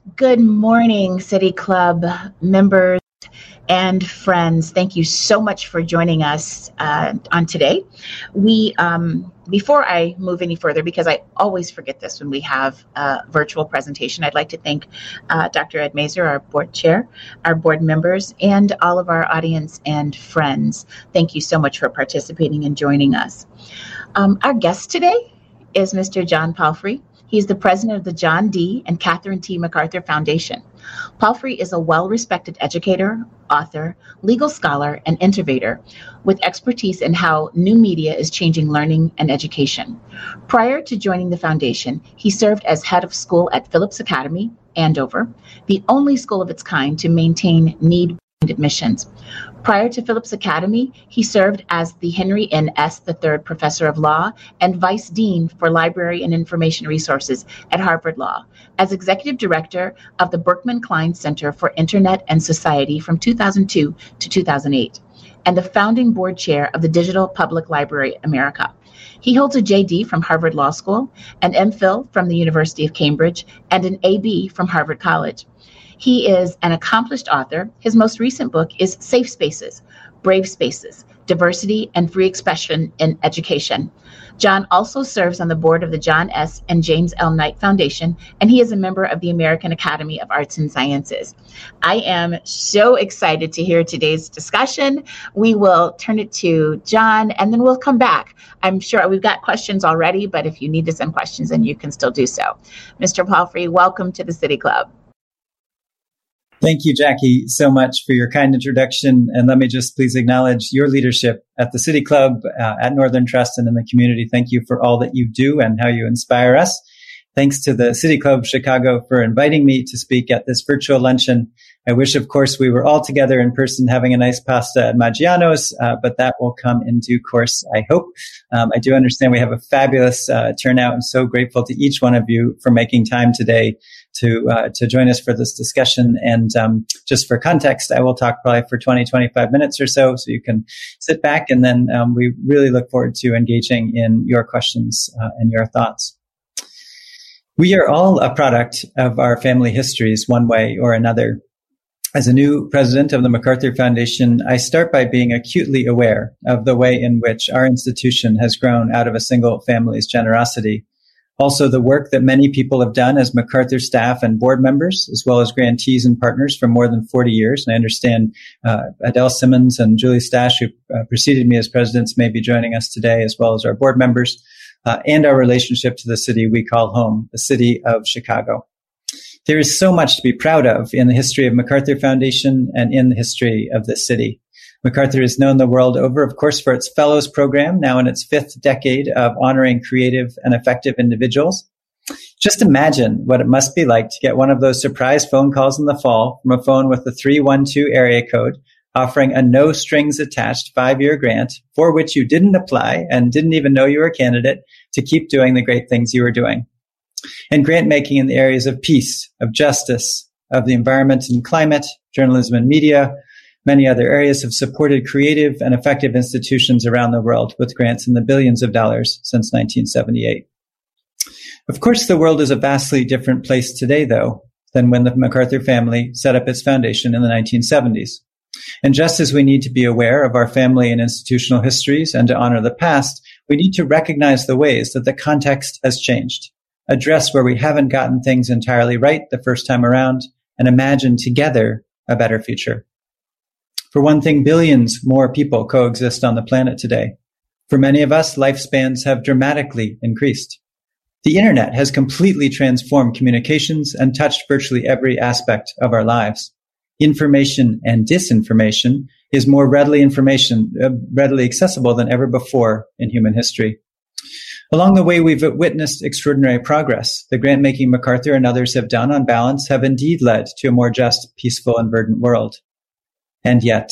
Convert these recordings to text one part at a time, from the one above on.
Good morning, City Club members and friends. Thank you so much for joining us on today. Before I move any further, because I always forget this when we have a virtual presentation, I'd like to thank Dr. Ed Mazur, our board chair, our board members, and all of our audience and friends. Thank you so much for participating and joining us. Our guest today is Mr. John Palfrey. He's the president of the John D. and Catherine T. MacArthur Foundation. Palfrey is a well-respected educator, author, legal scholar, and innovator with expertise in how new media is changing learning and education. Prior to joining the foundation, he served as head of school at Phillips Academy, Andover, the only school of its kind to maintain need admissions. Prior to Phillips Academy, he served as the Henry N. S. III Professor of Law and Vice Dean for Library and Information Resources at Harvard Law, as Executive Director of the Berkman Klein Center for Internet and Society from 2002 to 2008, and the founding board chair of the Digital Public Library America. He holds a JD from Harvard Law School, an MPhil from the University of Cambridge, and an AB from Harvard College. He is an accomplished author. His most recent book is Safe Spaces, Brave Spaces, Diversity and Free Expression in Education. John also serves on the board of the John S. and James L. Knight Foundation, and he is a member of the American Academy of Arts and Sciences. I am so excited to hear today's discussion. We will turn it to John, and then we'll come back. I'm sure we've got questions already, but if you need to send questions, then you can still do so. Mr. Palfrey, welcome to the City Club. Thank you, Jackie, so much for your kind introduction. And let me just please acknowledge your leadership at the City Club, at Northern Trust, and in the community. Thank you for all that you do and how you inspire us. Thanks to the City Club Chicago for inviting me to speak at this virtual luncheon. I wish, of course, we were all together in person having a nice pasta at Maggiano's, but that will come in due course, I hope. I do understand we have a fabulous turnout. I'm so grateful to each one of you for making time today to join us for this discussion. And just for context, I will talk probably for 20, 25 minutes or so you can sit back, and then we really look forward to engaging in your questions and your thoughts. We are all a product of our family histories one way or another. As a new president of the MacArthur Foundation, I start by being acutely aware of the way in which our institution has grown out of a single family's generosity. Also, the work that many people have done as MacArthur staff and board members, as well as grantees and partners for more than 40 years. And I understand Adele Simmons and Julie Stash, who preceded me as presidents, may be joining us today, as well as our board members, and our relationship to the city we call home, the city of Chicago. There is so much to be proud of in the history of MacArthur Foundation and in the history of this city. MacArthur is known the world over, of course, for its Fellows program, now in its fifth decade of honoring creative and effective individuals. Just imagine what it must be like to get one of those surprise phone calls in the fall from a phone with the 312 area code offering a no strings attached 5-year grant for which you didn't apply and didn't even know you were a candidate to keep doing the great things you were doing. And grant making in the areas of peace, of justice, of the environment and climate, journalism and media, many other areas have supported creative and effective institutions around the world with grants in the billions of dollars since 1978. Of course, the world is a vastly different place today, though, than when the MacArthur family set up its foundation in the 1970s. And just as we need to be aware of our family and institutional histories and to honor the past, we need to recognize the ways that the context has changed, address where we haven't gotten things entirely right the first time around, and imagine together a better future. For one thing, billions more people coexist on the planet today. For many of us, lifespans have dramatically increased. The internet has completely transformed communications and touched virtually every aspect of our lives. Information and disinformation is more readily accessible than ever before in human history. Along the way, we've witnessed extraordinary progress. The grant-making MacArthur and others have done, on balance, have indeed led to a more just, peaceful, and verdant world. And yet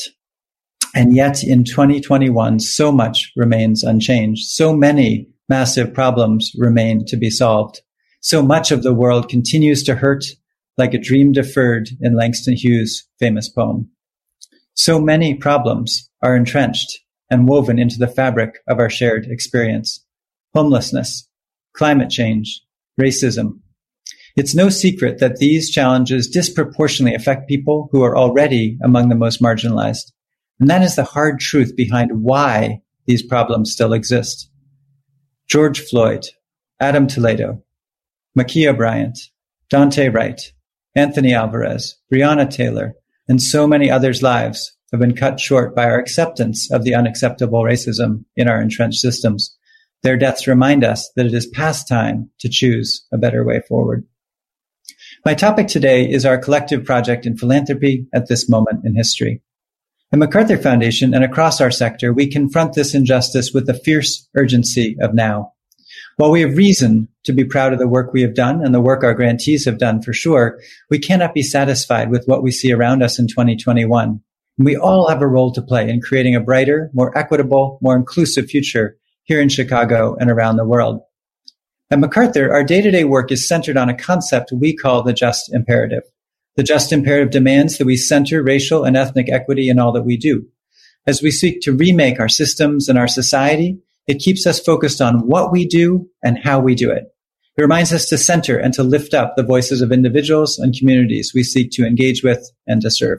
in 2021, so much remains unchanged. So many massive problems remain to be solved. So much of the world continues to hurt like a dream deferred in Langston Hughes' famous poem. So many problems are entrenched and woven into the fabric of our shared experience. Homelessness, climate change, racism. It's no secret that these challenges disproportionately affect people who are already among the most marginalized. And that is the hard truth behind why these problems still exist. George Floyd, Adam Toledo, Ma'Khia Bryant, Daunte Wright, Anthony Alvarez, Breonna Taylor, and so many others' lives have been cut short by our acceptance of the unacceptable racism in our entrenched systems. Their deaths remind us that it is past time to choose a better way forward. My topic today is our collective project in philanthropy at this moment in history. At MacArthur Foundation and across our sector, we confront this injustice with the fierce urgency of now. While we have reason to be proud of the work we have done and the work our grantees have done for sure, we cannot be satisfied with what we see around us in 2021. And we all have a role to play in creating a brighter, more equitable, more inclusive future here in Chicago and around the world. At MacArthur, our day-to-day work is centered on a concept we call the just imperative. The just imperative demands that we center racial and ethnic equity in all that we do. As we seek to remake our systems and our society, it keeps us focused on what we do and how we do it. It reminds us to center and to lift up the voices of individuals and communities we seek to engage with and to serve.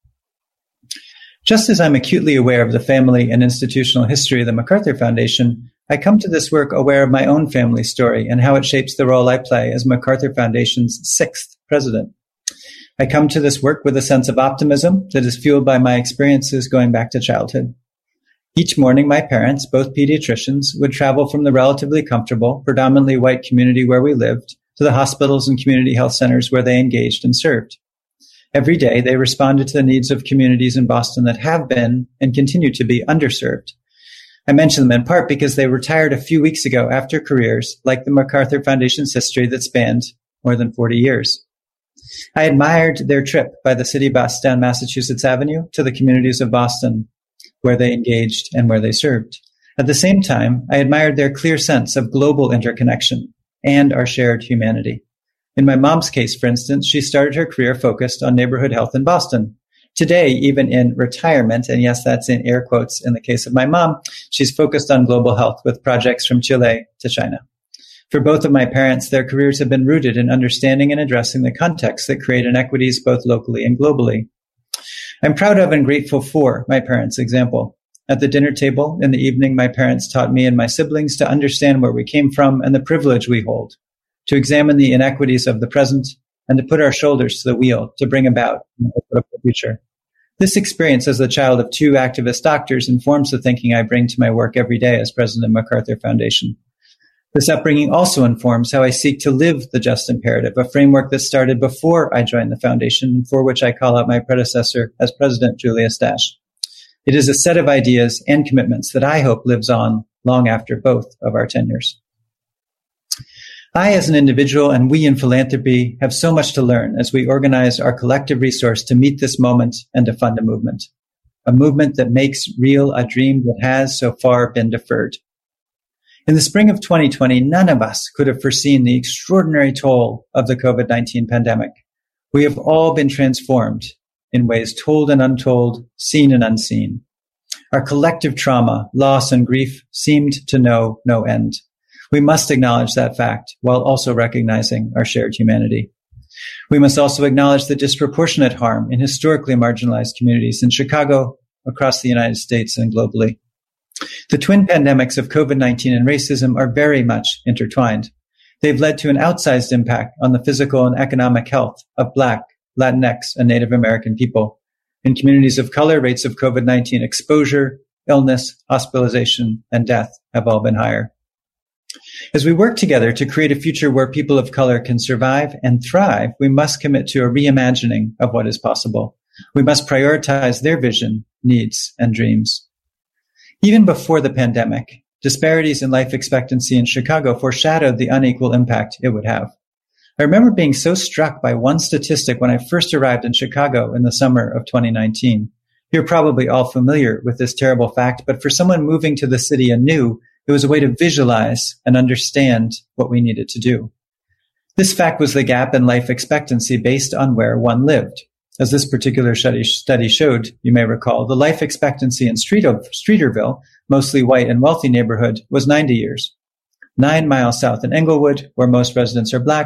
Just as I'm acutely aware of the family and institutional history of the MacArthur Foundation, I come to this work aware of my own family story and how it shapes the role I play as MacArthur Foundation's 6th president. I come to this work with a sense of optimism that is fueled by my experiences going back to childhood. Each morning, my parents, both pediatricians, would travel from the relatively comfortable, predominantly white community where we lived to the hospitals and community health centers where they engaged and served. Every day, they responded to the needs of communities in Boston that have been and continue to be underserved. I mention them in part because they retired a few weeks ago after careers like the MacArthur Foundation's history that spanned more than 40 years. I admired their trip by the city bus down Massachusetts Avenue to the communities of Boston, where they engaged and where they served. At the same time, I admired their clear sense of global interconnection and our shared humanity. In my mom's case, for instance, she started her career focused on neighborhood health in Boston. Today, even in retirement, and yes, that's in air quotes in the case of my mom, she's focused on global health with projects from Chile to China. For both of my parents, their careers have been rooted in understanding and addressing the contexts that create inequities both locally and globally. I'm proud of and grateful for my parents' example. At the dinner table in the evening, my parents taught me and my siblings to understand where we came from and the privilege we hold, to examine the inequities of the present, and to put our shoulders to the wheel to bring about an equitable future. This experience as the child of 2 activist doctors informs the thinking I bring to my work every day as president of MacArthur Foundation. This upbringing also informs how I seek to live the just imperative, a framework that started before I joined the foundation and for which I call out my predecessor as president, Julia Stash. It is a set of ideas and commitments that I hope lives on long after both of our tenures. I, as an individual, and we in philanthropy, have so much to learn as we organize our collective resource to meet this moment and to fund a movement that makes real a dream that has so far been deferred. In the spring of 2020, none of us could have foreseen the extraordinary toll of the COVID-19 pandemic. We have all been transformed in ways told and untold, seen and unseen. Our collective trauma, loss, and grief seemed to know no end. We must acknowledge that fact while also recognizing our shared humanity. We must also acknowledge the disproportionate harm in historically marginalized communities in Chicago, across the United States, and globally. The twin pandemics of COVID-19 and racism are very much intertwined. They've led to an outsized impact on the physical and economic health of Black, Latinx, and Native American people. In communities of color, rates of COVID-19 exposure, illness, hospitalization, and death have all been higher. As we work together to create a future where people of color can survive and thrive, we must commit to a reimagining of what is possible. We must prioritize their vision, needs, and dreams. Even before the pandemic, disparities in life expectancy in Chicago foreshadowed the unequal impact it would have. I remember being so struck by one statistic when I first arrived in Chicago in the summer of 2019. You're probably all familiar with this terrible fact, but for someone moving to the city anew, it was a way to visualize and understand what we needed to do. This fact was the gap in life expectancy based on where one lived. As this particular study showed, you may recall, the life expectancy in Streeterville, mostly white and wealthy neighborhood, was 90 years. 9 miles south in Englewood, where most residents are Black,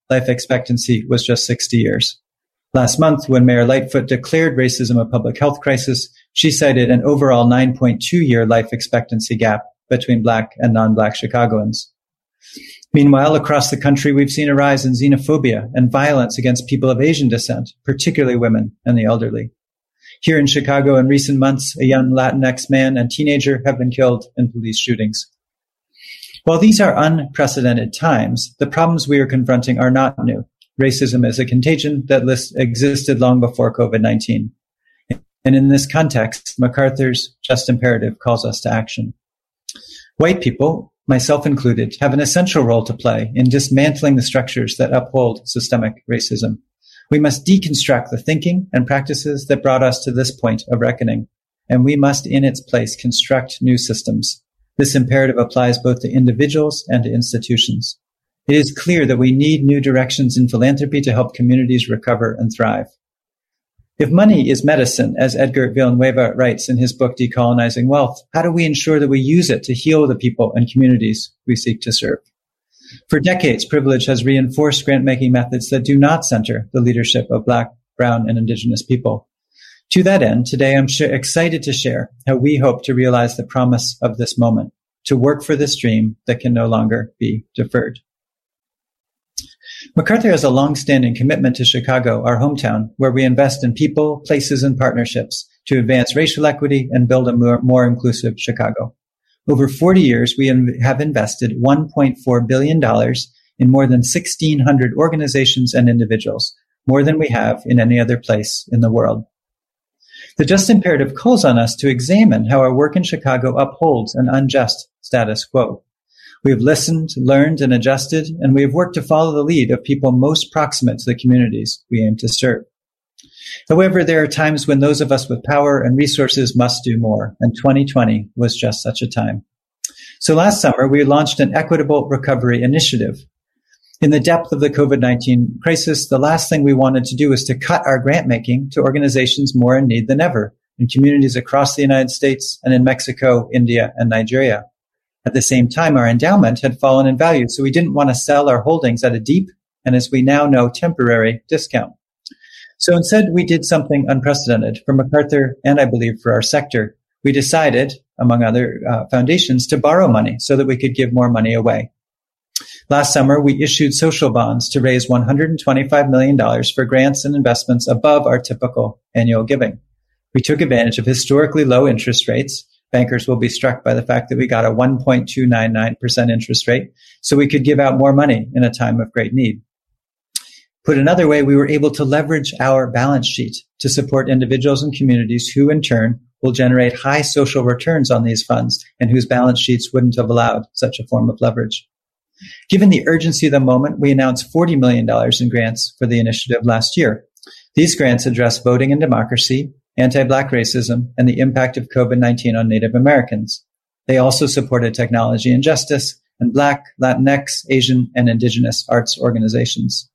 life expectancy was just 60 years. Last month, when Mayor Lightfoot declared racism a public health crisis, she cited an overall 9.2-year life expectancy gap between Black and non-Black Chicagoans. Meanwhile, across the country, we've seen a rise in xenophobia and violence against people of Asian descent, particularly women and the elderly. Here in Chicago, in recent months, a young Latinx man and teenager have been killed in police shootings. While these are unprecedented times, the problems we are confronting are not new. Racism is a contagion that existed long before COVID-19. And in this context, MacArthur's Just Imperative calls us to action. White people, myself included, have an essential role to play in dismantling the structures that uphold systemic racism. We must deconstruct the thinking and practices that brought us to this point of reckoning, and we must, in its place, construct new systems. This imperative applies both to individuals and to institutions. It is clear that we need new directions in philanthropy to help communities recover and thrive. If money is medicine, as Edgar Villanueva writes in his book Decolonizing Wealth, how do we ensure that we use it to heal the people and communities we seek to serve? For decades, privilege has reinforced grant-making methods that do not center the leadership of Black, Brown, and Indigenous people. To that end, today I'm excited to share how we hope to realize the promise of this moment, to work for this dream that can no longer be deferred. MacArthur has a long-standing commitment to Chicago, our hometown, where we invest in people, places, and partnerships to advance racial equity and build a more inclusive Chicago. Over 40 years, we have invested $1.4 billion in more than 1,600 organizations and individuals, more than we have in any other place in the world. The Just Imperative calls on us to examine how our work in Chicago upholds an unjust status quo. We have listened, learned, and adjusted, and we have worked to follow the lead of people most proximate to the communities we aim to serve. However, there are times when those of us with power and resources must do more, and 2020 was just such a time. So last summer, we launched an Equitable Recovery Initiative. In the depth of the COVID-19 crisis, the last thing we wanted to do was to cut our grant making to organizations more in need than ever, in communities across the United States and in Mexico, India, and Nigeria. At the same time, our endowment had fallen in value, so we didn't want to sell our holdings at a deep and, as we now know, temporary discount. So instead, we did something unprecedented for MacArthur and I believe for our sector. We decided, among other foundations, to borrow money so that we could give more money away. Last summer, we issued social bonds to raise $125 million for grants and investments above our typical annual giving. We took advantage of historically low interest rates. Bankers will be struck by the fact that we got a 1.299% interest rate, so we could give out more money in a time of great need. Put another way, we were able to leverage our balance sheet to support individuals and communities who, in turn, will generate high social returns on these funds and whose balance sheets wouldn't have allowed such a form of leverage. Given the urgency of the moment, we announced $40 million in grants for the initiative last year. These grants address voting and democracy, anti-Black racism, and the impact of COVID-19 on Native Americans. They also supported technology and justice and Black, Latinx, Asian, and Indigenous arts organizations.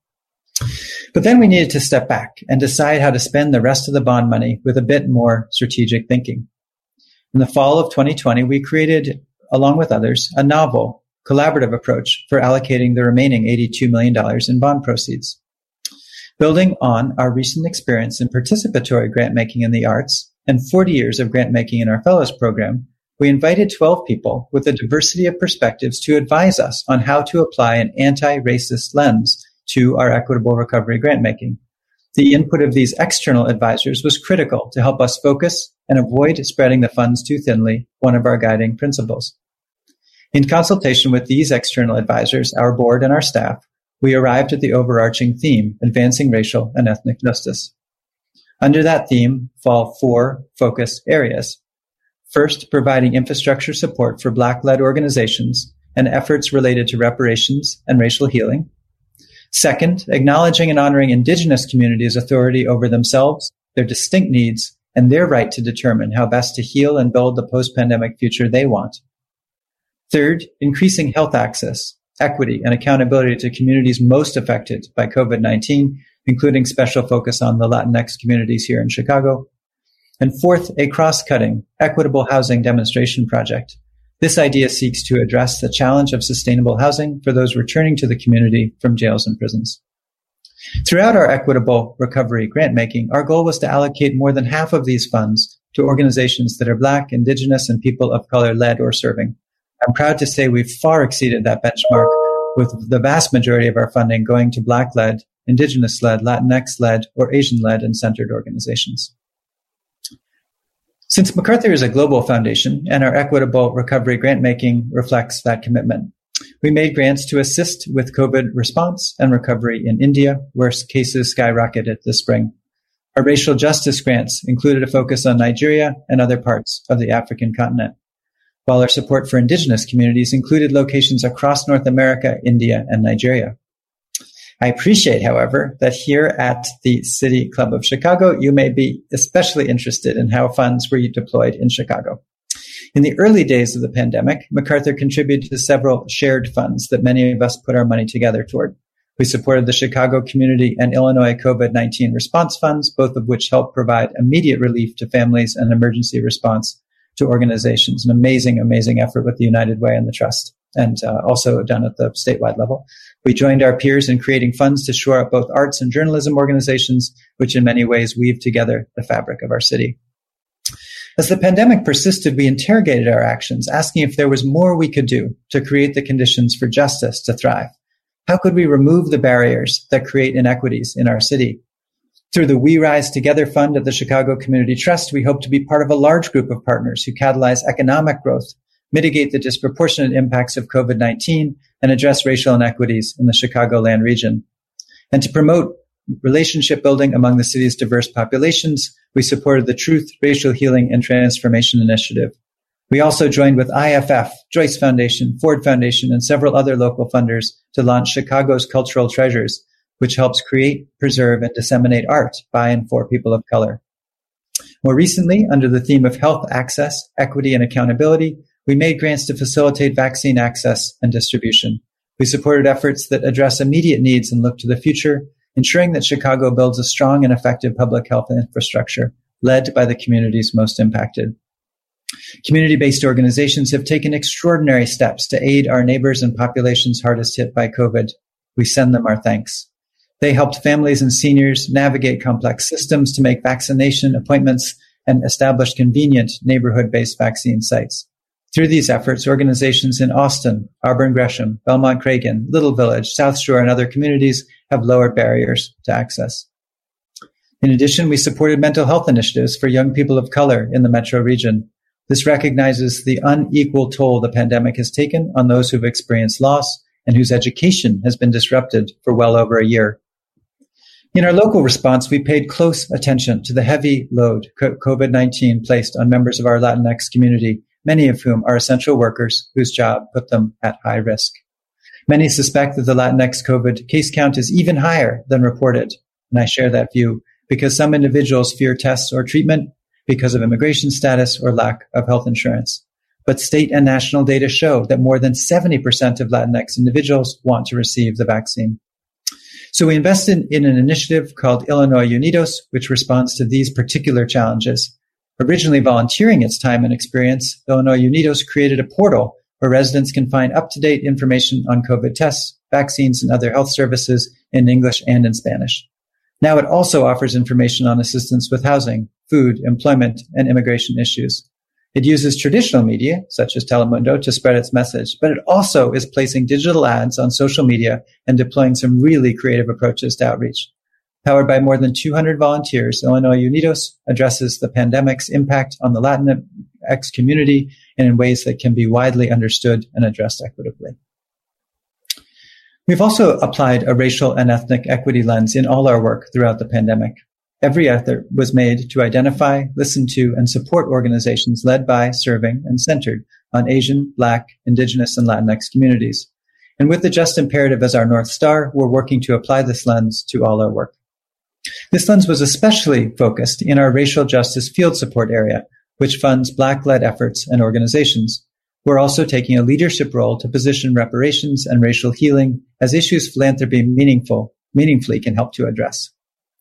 But then we needed to step back and decide how to spend the rest of the bond money with a bit more strategic thinking. In the fall of 2020, we created, along with others, a novel, collaborative approach for allocating the remaining $82 million in bond proceeds. Building on our recent experience in participatory grant-making in the arts and 40 years of grant-making in our Fellows Program, we invited 12 people with a diversity of perspectives to advise us on how to apply an anti-racist lens to our equitable recovery grant-making. The input of these external advisors was critical to help us focus and avoid spreading the funds too thinly, one of our guiding principles. In consultation with these external advisors, our board and our staff, we arrived at the overarching theme, advancing racial and ethnic justice. Under that theme fall 4 focus areas. First, providing infrastructure support for Black-led organizations and efforts related to reparations and racial healing. Second, acknowledging and honoring Indigenous communities' authority over themselves, their distinct needs, and their right to determine how best to heal and build the post-pandemic future they want. Third, increasing health access, equity, and accountability to communities most affected by COVID-19, including special focus on the Latinx communities here in Chicago. And fourth, a cross-cutting, equitable housing demonstration project This idea seeks to address the challenge of sustainable housing for those returning to the community from jails and prisons. Throughout our equitable recovery grant-making, our goal was to allocate more than half of these funds to organizations that are Black, Indigenous, and people of color led or serving. I'm proud to say we've far exceeded that benchmark, with the vast majority of our funding going to Black-led, Indigenous-led, Latinx-led, or Asian-led and centered organizations. Since MacArthur is a global foundation and our equitable recovery grant-making reflects that commitment, we made grants to assist with COVID response and recovery in India, where cases skyrocketed this spring. Our racial justice grants included a focus on Nigeria and other parts of the African continent, while our support for Indigenous communities included locations across North America, India, and Nigeria. I appreciate, however, that here at the City Club of Chicago, you may be especially interested in how funds were deployed in Chicago. In the early days of the pandemic, MacArthur contributed to several shared funds that many of us put our money together toward. We supported the Chicago Community and Illinois COVID-19 response funds, both of which helped provide immediate relief to families and emergency response to organizations. An amazing, amazing effort with the United Way and the Trust, and also done at the statewide level. We joined our peers in creating funds to shore up both arts and journalism organizations, which in many ways weave together the fabric of our city. As the pandemic persisted, we interrogated our actions, asking if there was more we could do to create the conditions for justice to thrive. How could we remove the barriers that create inequities in our city? Through the We Rise Together Fund at the Chicago Community Trust, we hope to be part of a large group of partners who catalyze economic growth, mitigate the disproportionate impacts of COVID-19, and address racial inequities in the Chicagoland region. And to promote relationship building among the city's diverse populations, we supported the Truth, Racial Healing, and Transformation Initiative. We also joined with IFF, Joyce Foundation, Ford Foundation, and several other local funders to launch Chicago's Cultural Treasures, which helps create, preserve, and disseminate art by and for people of color. More recently, under the theme of health access, equity, and accountability, we made grants to facilitate vaccine access and distribution. We supported efforts that address immediate needs and look to the future, ensuring that Chicago builds a strong and effective public health infrastructure led by the communities most impacted. Community-based organizations have taken extraordinary steps to aid our neighbors and populations hardest hit by COVID. We send them our thanks. They helped families and seniors navigate complex systems to make vaccination appointments and establish convenient neighborhood-based vaccine sites. Through these efforts, organizations in Austin, Auburn Gresham, Belmont Cragen, Little Village, South Shore, and other communities have lowered barriers to access. In addition, we supported mental health initiatives for young people of color in the metro region. This recognizes the unequal toll the pandemic has taken on those who've experienced loss and whose education has been disrupted for well over a year. In our local response, we paid close attention to the heavy load COVID-19 placed on members of our Latinx community, many of whom are essential workers whose job put them at high risk. Many suspect that the Latinx COVID case count is even higher than reported, and I share that view because some individuals fear tests or treatment because of immigration status or lack of health insurance. But state and national data show that more than 70% of Latinx individuals want to receive the vaccine. So we invested in an initiative called Illinois Unidos, which responds to these particular challenges. Originally volunteering its time and experience, Illinois Unidos created a portal where residents can find up-to-date information on COVID tests, vaccines, and other health services in English and in Spanish. Now it also offers information on assistance with housing, food, employment, and immigration issues. It uses traditional media, such as Telemundo, to spread its message, but it also is placing digital ads on social media and deploying some really creative approaches to outreach. Powered by more than 200 volunteers, Illinois Unidos addresses the pandemic's impact on the Latinx community and in ways that can be widely understood and addressed equitably. We've also applied a racial and ethnic equity lens in all our work throughout the pandemic. Every effort was made to identify, listen to, and support organizations led by, serving, and centered on Asian, Black, Indigenous, and Latinx communities. And with the Just Imperative as our North Star, we're working to apply this lens to all our work. This lens was especially focused in our racial justice field support area, which funds Black-led efforts and organizations. We're also taking a leadership role to position reparations and racial healing as issues philanthropy meaningfully can help to address.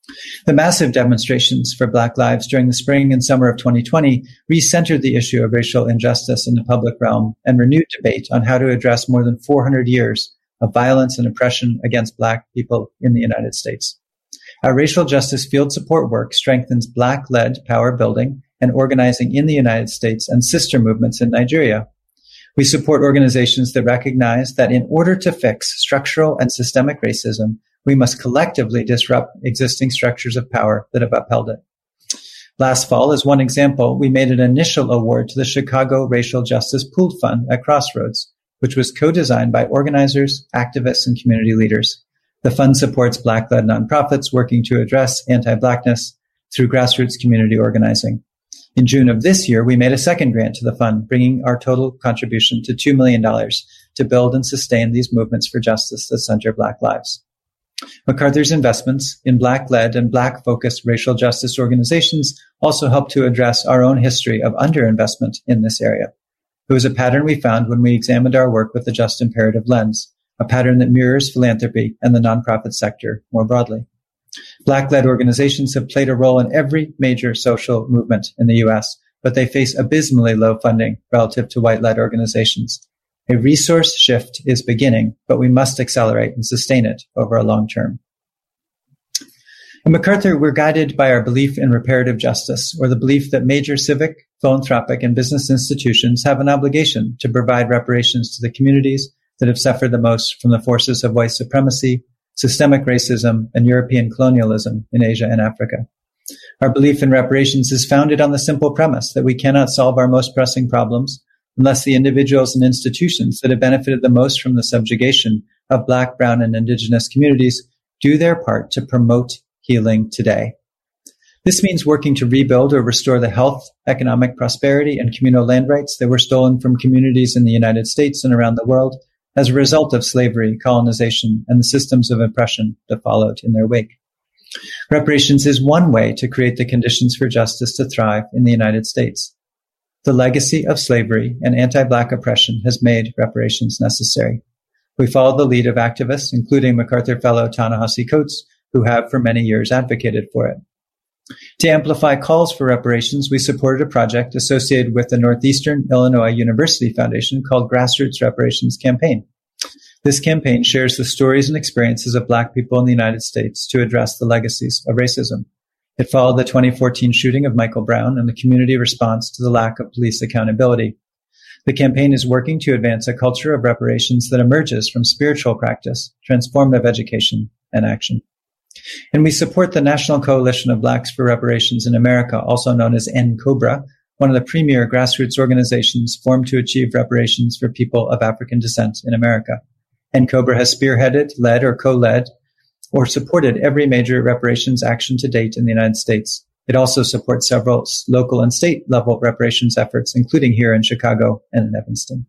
The massive demonstrations for Black lives during the spring and summer of 2020 re-centered the issue of racial injustice in the public realm and renewed debate on how to address more than 400 years of violence and oppression against Black people in the United States. Our racial justice field support work strengthens Black-led power building and organizing in the United States and sister movements in Nigeria. We support organizations that recognize that in order to fix structural and systemic racism, we must collectively disrupt existing structures of power that have upheld it. Last fall, as one example, we made an initial award to the Chicago Racial Justice Pooled Fund at Crossroads, which was co-designed by organizers, activists, and community leaders. The fund supports Black-led nonprofits working to address anti-Blackness through grassroots community organizing. In June of this year, we made a second grant to the fund, bringing our total contribution to $2 million to build and sustain these movements for justice that center Black lives. MacArthur's investments in Black-led and Black-focused racial justice organizations also helped to address our own history of underinvestment in this area. It was a pattern we found when we examined our work with the Just Imperative lens, a pattern that mirrors philanthropy and the nonprofit sector more broadly. Black-led organizations have played a role in every major social movement in the U.S., but they face abysmally low funding relative to white-led organizations. A resource shift is beginning, but we must accelerate and sustain it over a long term. At MacArthur, we're guided by our belief in reparative justice, or the belief that major civic, philanthropic, and business institutions have an obligation to provide reparations to the communities that have suffered the most from the forces of white supremacy, systemic racism, and European colonialism in Asia and Africa. Our belief in reparations is founded on the simple premise that we cannot solve our most pressing problems unless the individuals and institutions that have benefited the most from the subjugation of Black, Brown, and Indigenous communities do their part to promote healing today. This means working to rebuild or restore the health, economic prosperity, and communal land rights that were stolen from communities in the United States and around the world as a result of slavery, colonization, and the systems of oppression that followed in their wake. Reparations is one way to create the conditions for justice to thrive in the United States. The legacy of slavery and anti-Black oppression has made reparations necessary. We follow the lead of activists, including MacArthur Fellow Ta-Nehisi Coates, who have for many years advocated for it. To amplify calls for reparations, we supported a project associated with the Northeastern Illinois University Foundation called Grassroots Reparations Campaign. This campaign shares the stories and experiences of Black people in the United States to address the legacies of racism. It followed the 2014 shooting of Michael Brown and the community response to the lack of police accountability. The campaign is working to advance a culture of reparations that emerges from spiritual practice, transformative education, and action. And we support the National Coalition of Blacks for Reparations in America, also known as NCOBRA, one of the premier grassroots organizations formed to achieve reparations for people of African descent in America. NCOBRA has spearheaded, led, or co-led or supported every major reparations action to date in the United States. It also supports several local and state level reparations efforts, including here in Chicago and in Evanston.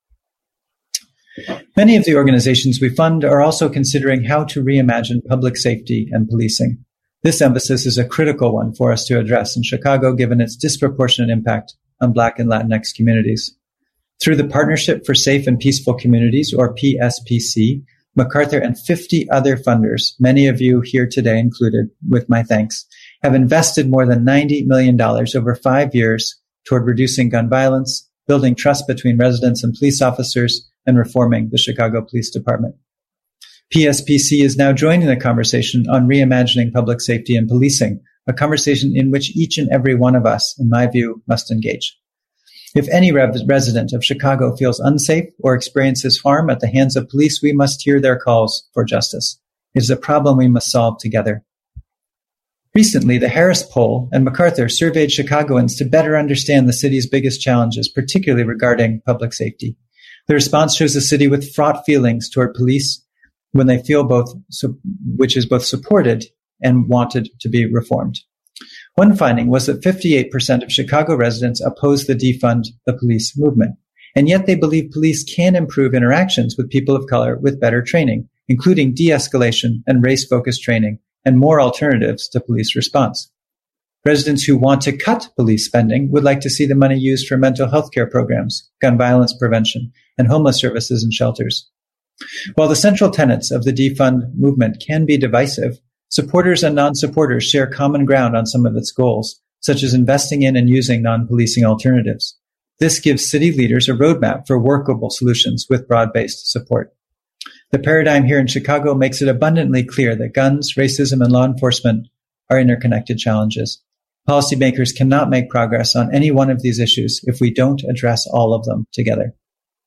Many of the organizations we fund are also considering how to reimagine public safety and policing. This emphasis is a critical one for us to address in Chicago, given its disproportionate impact on Black and Latinx communities. Through the Partnership for Safe and Peaceful Communities, or PSPC, MacArthur and 50 other funders, many of you here today included, with my thanks, have invested more than $90 million over 5 years toward reducing gun violence, building trust between residents and police officers, and reforming the Chicago Police Department. PSPC is now joining the conversation on reimagining public safety and policing, a conversation in which each and every one of us, in my view, must engage. If any resident of Chicago feels unsafe or experiences harm at the hands of police, we must hear their calls for justice. It is a problem we must solve together. Recently, the Harris Poll and MacArthur surveyed Chicagoans to better understand the city's biggest challenges, particularly regarding public safety. The response shows a city with fraught feelings toward police when they feel which is both supported and wanted to be reformed. One finding was that 58% of Chicago residents oppose the defund the police movement, and yet they believe police can improve interactions with people of color with better training, including de-escalation and race-focused training, and more alternatives to police response. Residents who want to cut police spending would like to see the money used for mental health care programs, gun violence prevention, and homeless services and shelters. While the central tenets of the defund movement can be divisive, Supporters and non-supporters share common ground on some of its goals, such as investing in and using non-policing alternatives. This gives city leaders a roadmap for workable solutions with broad-based support. The paradigm here in Chicago makes it abundantly clear that guns, racism, and law enforcement are interconnected challenges. Policymakers cannot make progress on any one of these issues if we don't address all of them together.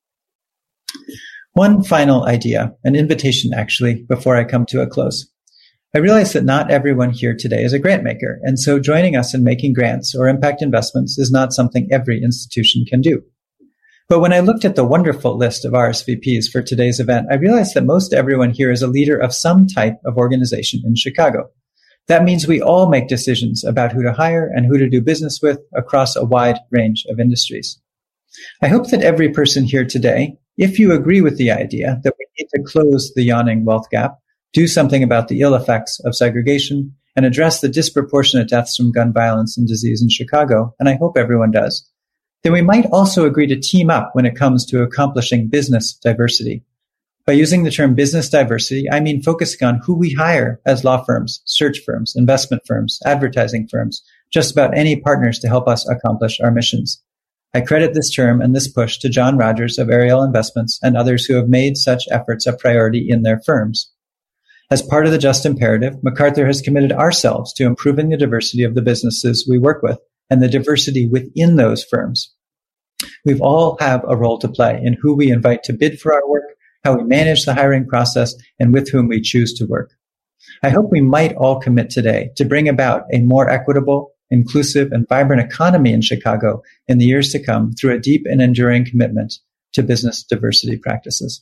One final idea, an invitation actually, before I come to a close. I realize that not everyone here today is a grant maker, and so joining us in making grants or impact investments is not something every institution can do. But when I looked at the wonderful list of RSVPs for today's event, I realized that most everyone here is a leader of some type of organization in Chicago. That means we all make decisions about who to hire and who to do business with across a wide range of industries. I hope that every person here today, if you agree with the idea that we need to close the yawning wealth gap, do something about the ill effects of segregation, and address the disproportionate deaths from gun violence and disease in Chicago, and I hope everyone does, then we might also agree to team up when it comes to accomplishing business diversity. By using the term business diversity, I mean focusing on who we hire as law firms, search firms, investment firms, advertising firms, just about any partners to help us accomplish our missions. I credit this term and this push to John Rogers of Ariel Investments and others who have made such efforts a priority in their firms. As part of the Just Imperative, MacArthur has committed ourselves to improving the diversity of the businesses we work with and the diversity within those firms. We all have a role to play in who we invite to bid for our work, how we manage the hiring process, and with whom we choose to work. I hope we might all commit today to bring about a more equitable, inclusive, and vibrant economy in Chicago in the years to come through a deep and enduring commitment to business diversity practices.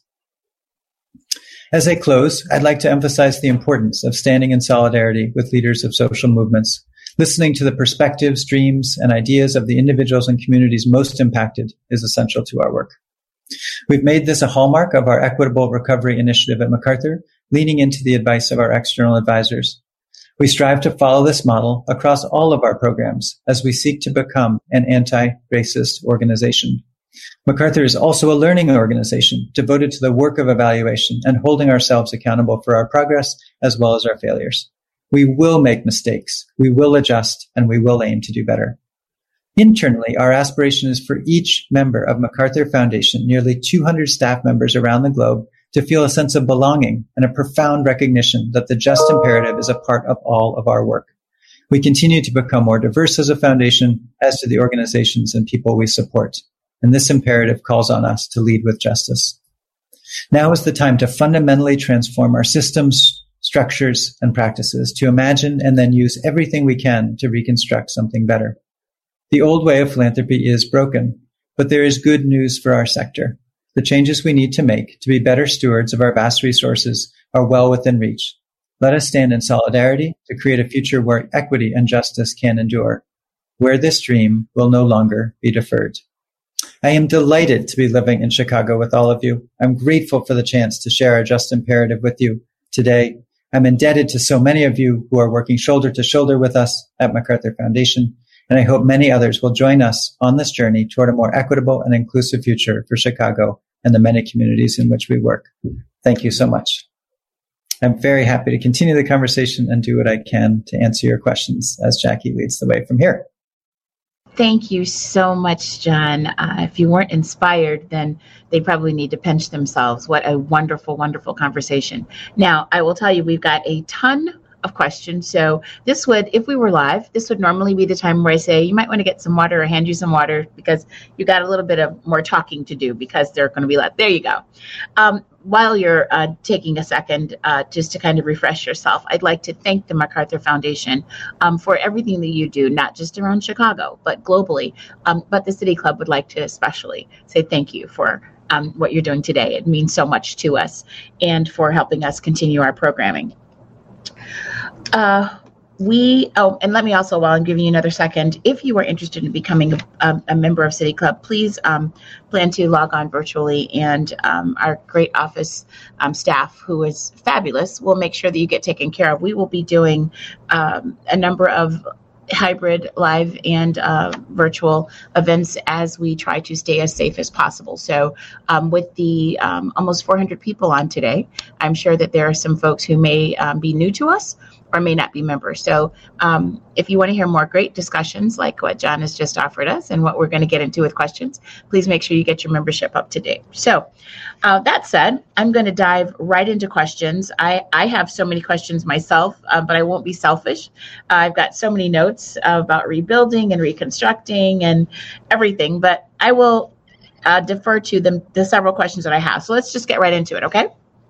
As I close, I'd like to emphasize the importance of standing in solidarity with leaders of social movements. Listening to the perspectives, dreams, and ideas of the individuals and communities most impacted is essential to our work. We've made this a hallmark of our Equitable Recovery Initiative at MacArthur, leaning into the advice of our external advisors. We strive to follow this model across all of our programs as we seek to become an anti-racist organization. MacArthur is also a learning organization devoted to the work of evaluation and holding ourselves accountable for our progress as well as our failures. We will make mistakes, we will adjust, and we will aim to do better. Internally, our aspiration is for each member of MacArthur Foundation, nearly 200 staff members around the globe, to feel a sense of belonging and a profound recognition that the Just Imperative is a part of all of our work. We continue to become more diverse as a foundation, as do the organizations and people we support. And this imperative calls on us to lead with justice. Now is the time to fundamentally transform our systems, structures, and practices, to imagine and then use everything we can to reconstruct something better. The old way of philanthropy is broken, but there is good news for our sector. The changes we need to make to be better stewards of our vast resources are well within reach. Let us stand in solidarity to create a future where equity and justice can endure, where this dream will no longer be deferred. I am delighted to be living in Chicago with all of you. I'm grateful for the chance to share our Just Imperative with you today. I'm indebted to so many of you who are working shoulder to shoulder with us at MacArthur Foundation, and I hope many others will join us on this journey toward a more equitable and inclusive future for Chicago and the many communities in which we work. Thank you so much. I'm very happy to continue the conversation and do what I can to answer your questions as Jackie leads the way from here. Thank you so much, John. If you weren't inspired, then they probably need to pinch themselves. What a wonderful, wonderful conversation. Now, I will tell you, we've got a ton of questions. So this would, if we were live, this would normally be the time where I say, you might want to get some water or hand you some water because you got a little bit of more talking to do because they're going to be like, there you go. While you're taking a second just to kind of refresh yourself, I'd like to thank the MacArthur Foundation for everything that you do, not just around Chicago, but globally. But the City Club would like to especially say thank you for what you're doing today. It means so much to us and for helping us continue our programming. And let me also, while I'm giving you another second, if you are interested in becoming a member of City Club, please plan to log on virtually, and our great office staff, who is fabulous, will make sure that you get taken care of. We will be doing a number of hybrid, live, and virtual events as we try to stay as safe as possible. So with the almost 400 people on today, I'm sure that there are some folks who may be new to us, or may not be members. So if you want to hear more great discussions like what John has just offered us and what we're going to get into with questions, please make sure you get your membership up to date. So that said, I'm going to dive right into questions. I have so many questions myself, but I won't be selfish. I've got so many notes about rebuilding and reconstructing and everything, but I will defer to the several questions that I have. So let's just get right into it, okay?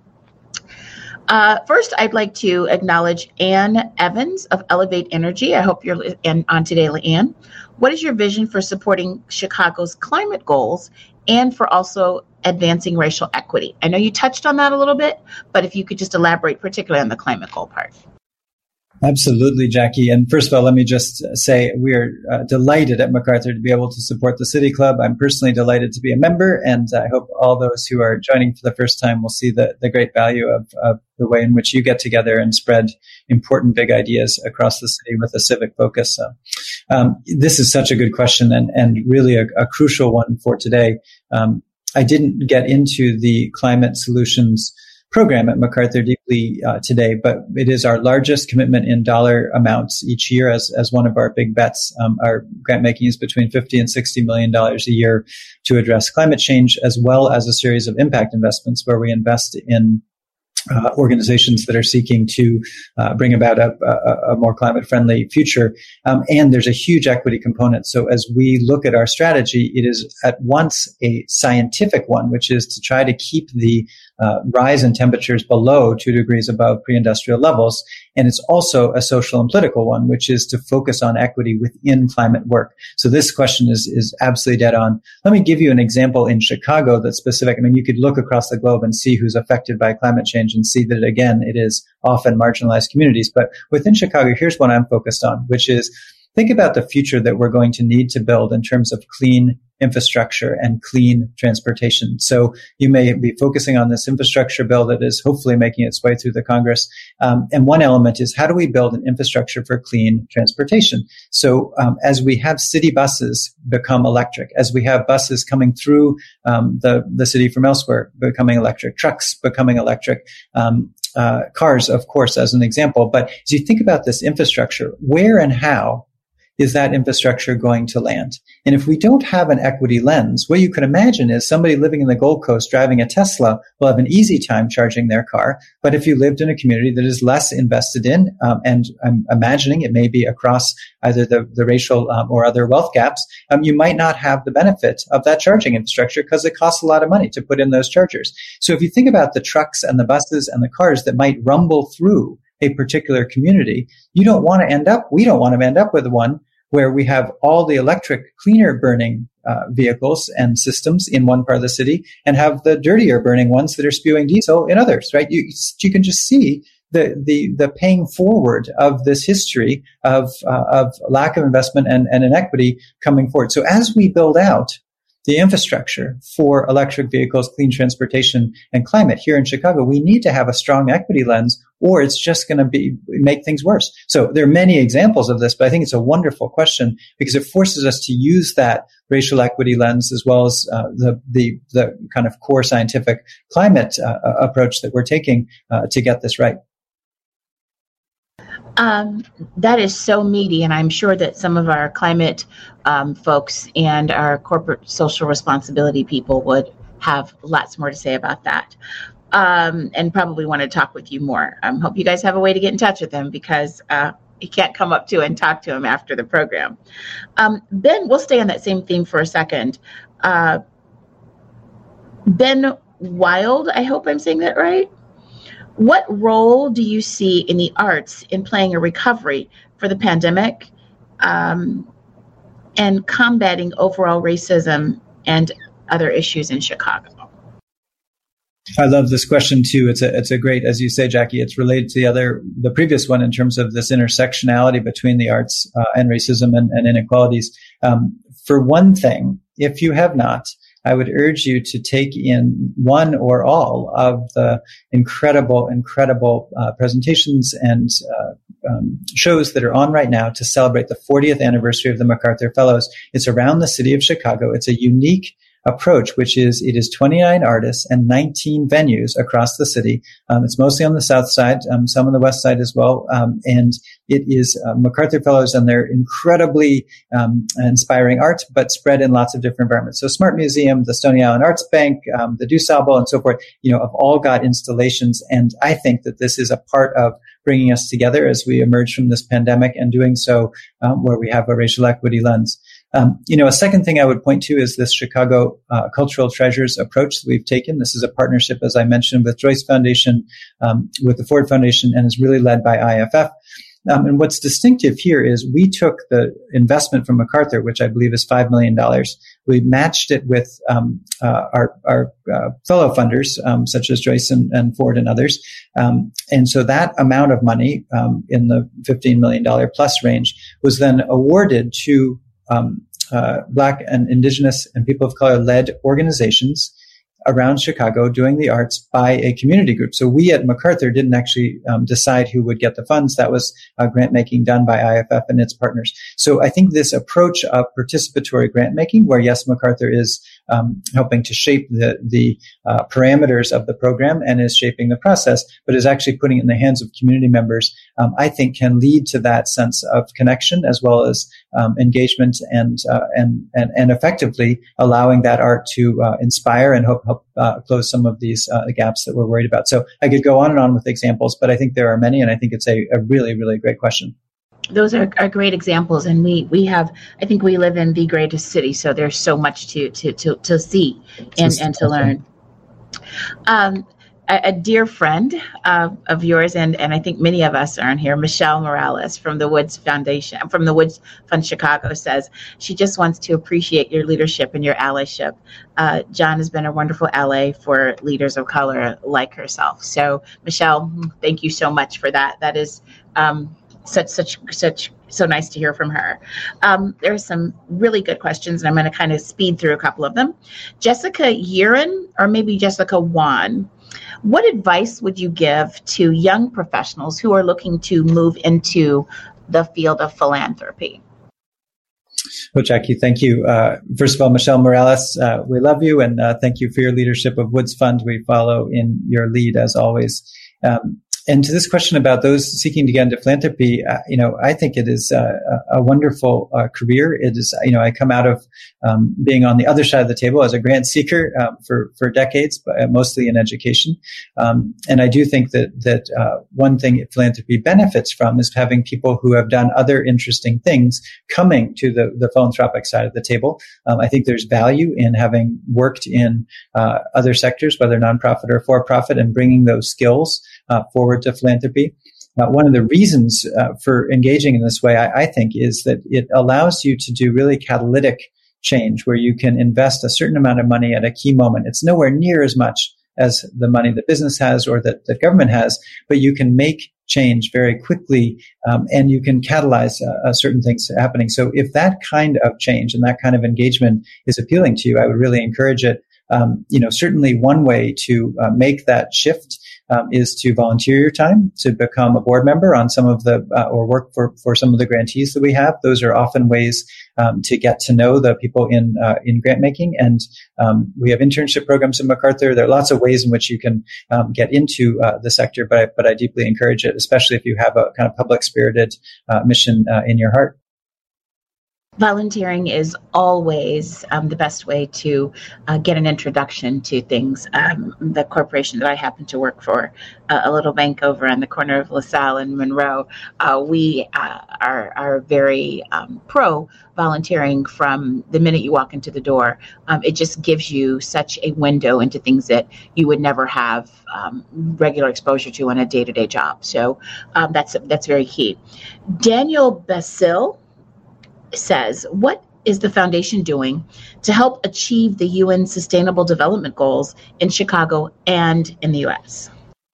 First, I'd like to acknowledge Ann Evans of Elevate Energy. I hope you're on today, Leanne. What is your vision for supporting Chicago's climate goals and for also advancing racial equity? I know you touched on that a little bit, but if you could just elaborate particularly on the climate goal part. Absolutely, Jackie. And first of all, let me just say we are delighted at MacArthur to be able to support the City Club. I'm personally delighted to be a member, and I hope all those who are joining for the first time will see the great value of the way in which you get together and spread important big ideas across the city with a civic focus. This is such a good question and really a crucial one for today. I didn't get into the climate solutions program at MacArthur deeply today, but it is our largest commitment in dollar amounts each year as one of our big bets. Our grant making is between $50 and $60 million a year to address climate change, as well as a series of impact investments where we invest in organizations that are seeking to bring about a more climate-friendly future. And there's a huge equity component. So as we look at our strategy, it is at once a scientific one, which is to try to keep the rise in temperatures below 2 degrees above pre-industrial levels. And it's also a social and political one, which is to focus on equity within climate work. So this question is absolutely dead on. Let me give you an example in Chicago that's specific. I mean, you could look across the globe and see who's affected by climate change and see that, again, it is often marginalized communities. But within Chicago, here's what I'm focused on, which is think about the future that we're going to need to build in terms of clean infrastructure and clean transportation. So you may be focusing on this infrastructure bill that is hopefully making its way through the Congress. And one element is how do we build an infrastructure for clean transportation? So as we have city buses become electric, as we have buses coming through the city from elsewhere becoming electric, trucks becoming electric, cars, of course, as an example. But as you think about this infrastructure, where and how is that infrastructure going to land? And if we don't have an equity lens, what you can imagine is somebody living in the Gold Coast driving a Tesla will have an easy time charging their car. But if you lived in a community that is less invested in, and I'm imagining it may be across either the racial or other wealth gaps, you might not have the benefit of that charging infrastructure because it costs a lot of money to put in those chargers. So if you think about the trucks and the buses and the cars that might rumble through a particular community, we don't want to end up with one where we have all the electric, cleaner burning vehicles and systems in one part of the city and have the dirtier burning ones that are spewing diesel in others, right? You can just see the paying forward of this history of lack of investment and inequity coming forward. So as we build out the infrastructure for electric vehicles, clean transportation, and climate here in Chicago, we need to have a strong equity lens, or it's just going to make things worse. So there are many examples of this, but I think it's a wonderful question because it forces us to use that racial equity lens as well as the kind of core scientific climate approach that we're taking to get this right. That is so meaty, and I'm sure that some of our climate folks and our corporate social responsibility people would have lots more to say about that, and probably want to talk with you more. Hope you guys have a way to get in touch with them because you can't come up to and talk to him after the program. Ben, we'll stay on that same theme for a second. Ben Wild, I hope I'm saying that right. What role do you see in the arts in playing a recovery for the pandemic and combating overall racism and other issues in Chicago? I love this question too. It's a great, as you say, Jackie, it's related to the previous one in terms of this intersectionality between the arts and racism and inequalities. For one thing, if you have not, I would urge you to take in one or all of the incredible presentations and shows that are on right now to celebrate the 40th anniversary of the MacArthur Fellows. It's around the city of Chicago. It's a unique approach, which is it is 29 artists and 19 venues across the city. It's mostly on the south side, some on the west side as well. And it is MacArthur Fellows and their incredibly inspiring art, but spread in lots of different environments. So Smart Museum, the Stony Island Arts Bank, the DuSable, and so forth, have all got installations. And I think that this is a part of bringing us together as we emerge from this pandemic, and doing so where we have a racial equity lens. A second thing I would point to is this Chicago Cultural Treasures approach that we've taken. This is a partnership, as I mentioned, with Joyce Foundation, with the Ford Foundation, and is really led by IFF. And what's distinctive here is we took the investment from MacArthur, which I believe is $5 million. We matched it with our fellow funders, such as Joyce and Ford and others. And so that amount of money, in the $15 million plus range, was then awarded to Black and Indigenous and people of color led organizations around Chicago doing the arts by a community group. So we at MacArthur didn't actually decide who would get the funds. That was grant making done by IFF and its partners. So I think this approach of participatory grant making, where yes, MacArthur is helping to shape the parameters of the program and is shaping the process, but is actually putting it in the hands of community members, I think can lead to that sense of connection as well as engagement and effectively allowing that art to inspire and help close some of these gaps that we're worried about. So I could go on and on with examples, but I think there are many, and I think it's a really, really great question. Those are great examples, and we have. I think we live in the greatest city, so there's so much to see and to learn. A dear friend of yours, and I think many of us are in here, Michelle Morales from the Woods Foundation, from the Woods Fund Chicago, says she just wants to appreciate your leadership and your allyship. John has been a wonderful ally for leaders of color like herself. So, Michelle, thank you so much for that. That is so nice to hear from her. There are some really good questions, and I'm going to kind of speed through a couple of them. Jessica Yerin, or maybe Jessica Wan, what advice would you give to young professionals who are looking to move into the field of philanthropy? Well, Jackie, thank you. First of all, Michelle Morales, we love you, and thank you for your leadership of Woods Fund. We follow in your lead as always. And to this question about those seeking to get into philanthropy, I think it is a wonderful career. It is, I come out of being on the other side of the table as a grant seeker for decades, but mostly in education. And I do think that one thing philanthropy benefits from is having people who have done other interesting things coming to the philanthropic side of the table. I think there's value in having worked in other sectors, whether nonprofit or for-profit, and bringing those skills forward to philanthropy. One of the reasons for engaging in this way, I think, is that it allows you to do really catalytic change where you can invest a certain amount of money at a key moment. It's nowhere near as much as the money that business has or that government has, but you can make change very quickly, and you can catalyze certain things happening. So if that kind of change and that kind of engagement is appealing to you, I would really encourage it. Certainly one way to make that shift is to volunteer your time, to become a board member on some of the, or work for some of the grantees that we have. Those are often ways to get to know the people in grant making. And we have internship programs in MacArthur. There are lots of ways in which you can get into the sector, but I deeply encourage it, especially if you have a kind of public spirited mission in your heart. Volunteering is always the best way to get an introduction to things. The corporation that I happen to work for, a little bank over on the corner of LaSalle and Monroe, we are very pro volunteering from the minute you walk into the door. It just gives you such a window into things that you would never have regular exposure to on a day-to-day job. So that's very key. Daniel Basil says, what is the foundation doing to help achieve the UN Sustainable Development Goals in Chicago and in the U.S.?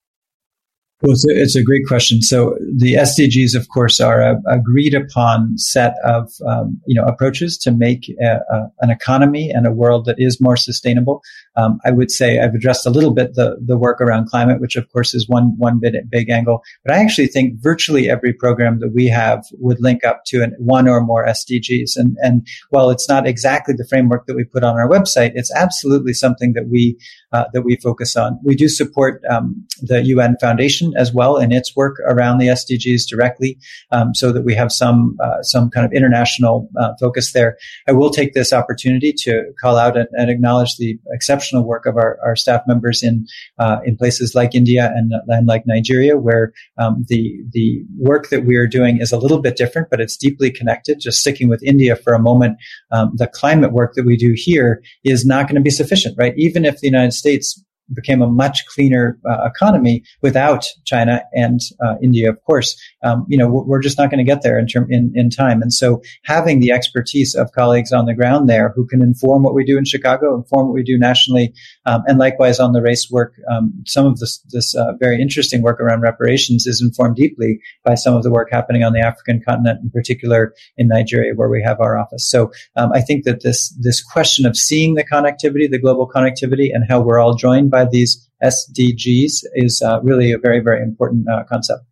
Well, it's a great question. So the SDGs, of course, are a agreed upon set of approaches to make an economy and a world that is more sustainable. I would say I've addressed a little bit the work around climate, which of course is one big angle. But I actually think virtually every program that we have would link up to one or more SDGs. And while it's not exactly the framework that we put on our website, it's absolutely something that we focus on. We do support the UN Foundation as well in its work around the SDGs directly, so that we have some kind of international focus there. I will take this opportunity to call out and acknowledge the exceptional work of our staff members in places like India and like Nigeria, where the work that we are doing is a little bit different, but it's deeply connected. Just sticking with India for a moment, the climate work that we do here is not going to be sufficient, right? Even if the United States became a much cleaner economy without China and India, of course, we're just not going to get there in time. And so having the expertise of colleagues on the ground there who can inform what we do in Chicago, inform what we do nationally, and likewise on the race work, some of this very interesting work around reparations is informed deeply by some of the work happening on the African continent, in particular in Nigeria, where we have our office. So I think that this question of seeing the connectivity, the global connectivity, and how we're all joined by these SDGs is really a very, very important concept.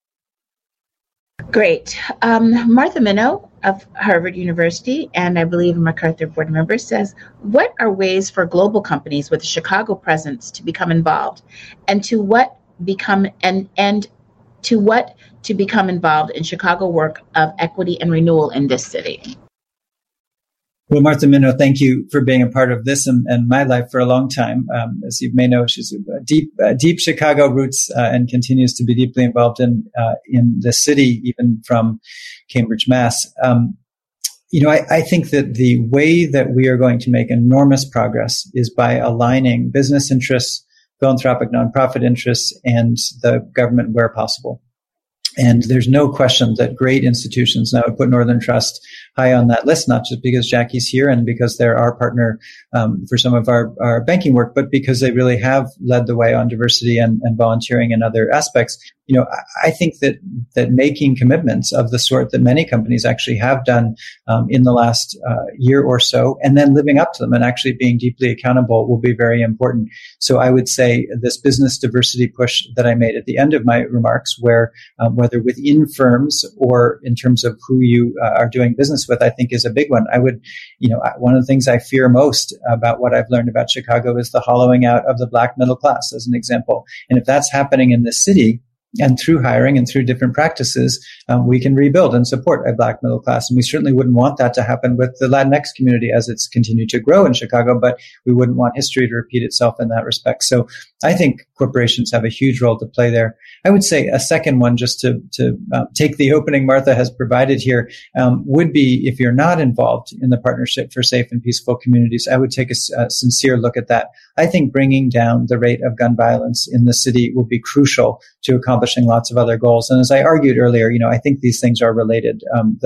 Great. Martha Minow of Harvard University, and I believe a MacArthur board member, says, what are ways for global companies with a Chicago presence to become involved, and to become involved in Chicago work of equity and renewal in this city? Well, Martha Minow, thank you for being a part of this and my life for a long time. As you may know, she's deep Chicago roots and continues to be deeply involved in the city, even from Cambridge, Mass. I think that the way that we are going to make enormous progress is by aligning business interests, philanthropic nonprofit interests, and the government where possible. And there's no question that great institutions, now I put Northern Trust high on that list, not just because Jackie's here and because they're our partner for some of our banking work, but because they really have led the way on diversity and volunteering and other aspects. I think that making commitments of the sort that many companies actually have done in the last year or so, and then living up to them and actually being deeply accountable will be very important. So I would say this business diversity push that I made at the end of my remarks, where whether within firms or in terms of who you are doing business with, I think is a big one. One of the things I fear most about what I've learned about Chicago is the hollowing out of the Black middle class, as an example. And if that's happening in this city, and through hiring and through different practices, we can rebuild and support a Black middle class. And we certainly wouldn't want that to happen with the Latinx community as it's continued to grow in Chicago, but we wouldn't want history to repeat itself in that respect. So I think corporations have a huge role to play there. I would say a second one, just to take the opening Martha has provided here, would be if you're not involved in the Partnership for Safe and Peaceful Communities, I would take a sincere look at that. I think bringing down the rate of gun violence in the city will be crucial to accomplishing lots of other goals. And as I argued earlier, I think these things are related.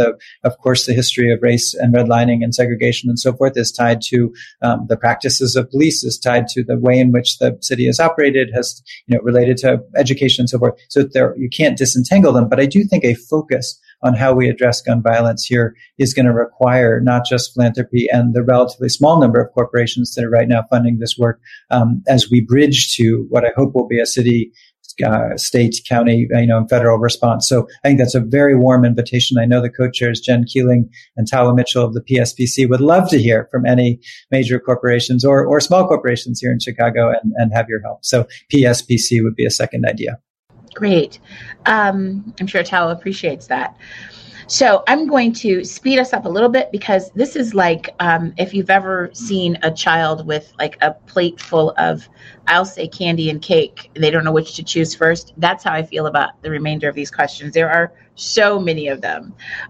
Of course, the history of race and redlining and segregation and so forth is tied to the practices of police, is tied to the way in which the city is operated, has related to education and so forth. So you can't disentangle them. But I do think a focus on how we address gun violence here is going to require not just philanthropy and the relatively small number of corporations that are right now funding this work, as we bridge to what I hope will be a city, state, county, and federal response. So I think that's a very warm invitation. I know the co-chairs, Jen Keeling and Tawa Mitchell of the PSPC, would love to hear from any major corporations or small corporations here in Chicago and have your help. So PSPC would be a second idea. Great. I'm sure Tawa appreciates that. So I'm going to speed us up a little bit, because this is like if you've ever seen a child with like a plate full of, I'll say, candy and cake, they don't know which to choose first. That's how I feel about the remainder of these questions. There are so many of them.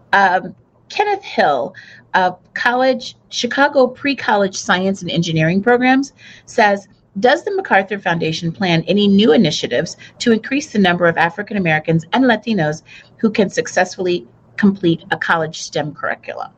Kenneth Hill of Chicago Pre-College Science and Engineering Programs says, does the MacArthur Foundation plan any new initiatives to increase the number of African Americans and Latinos who can successfully complete a college STEM curriculum?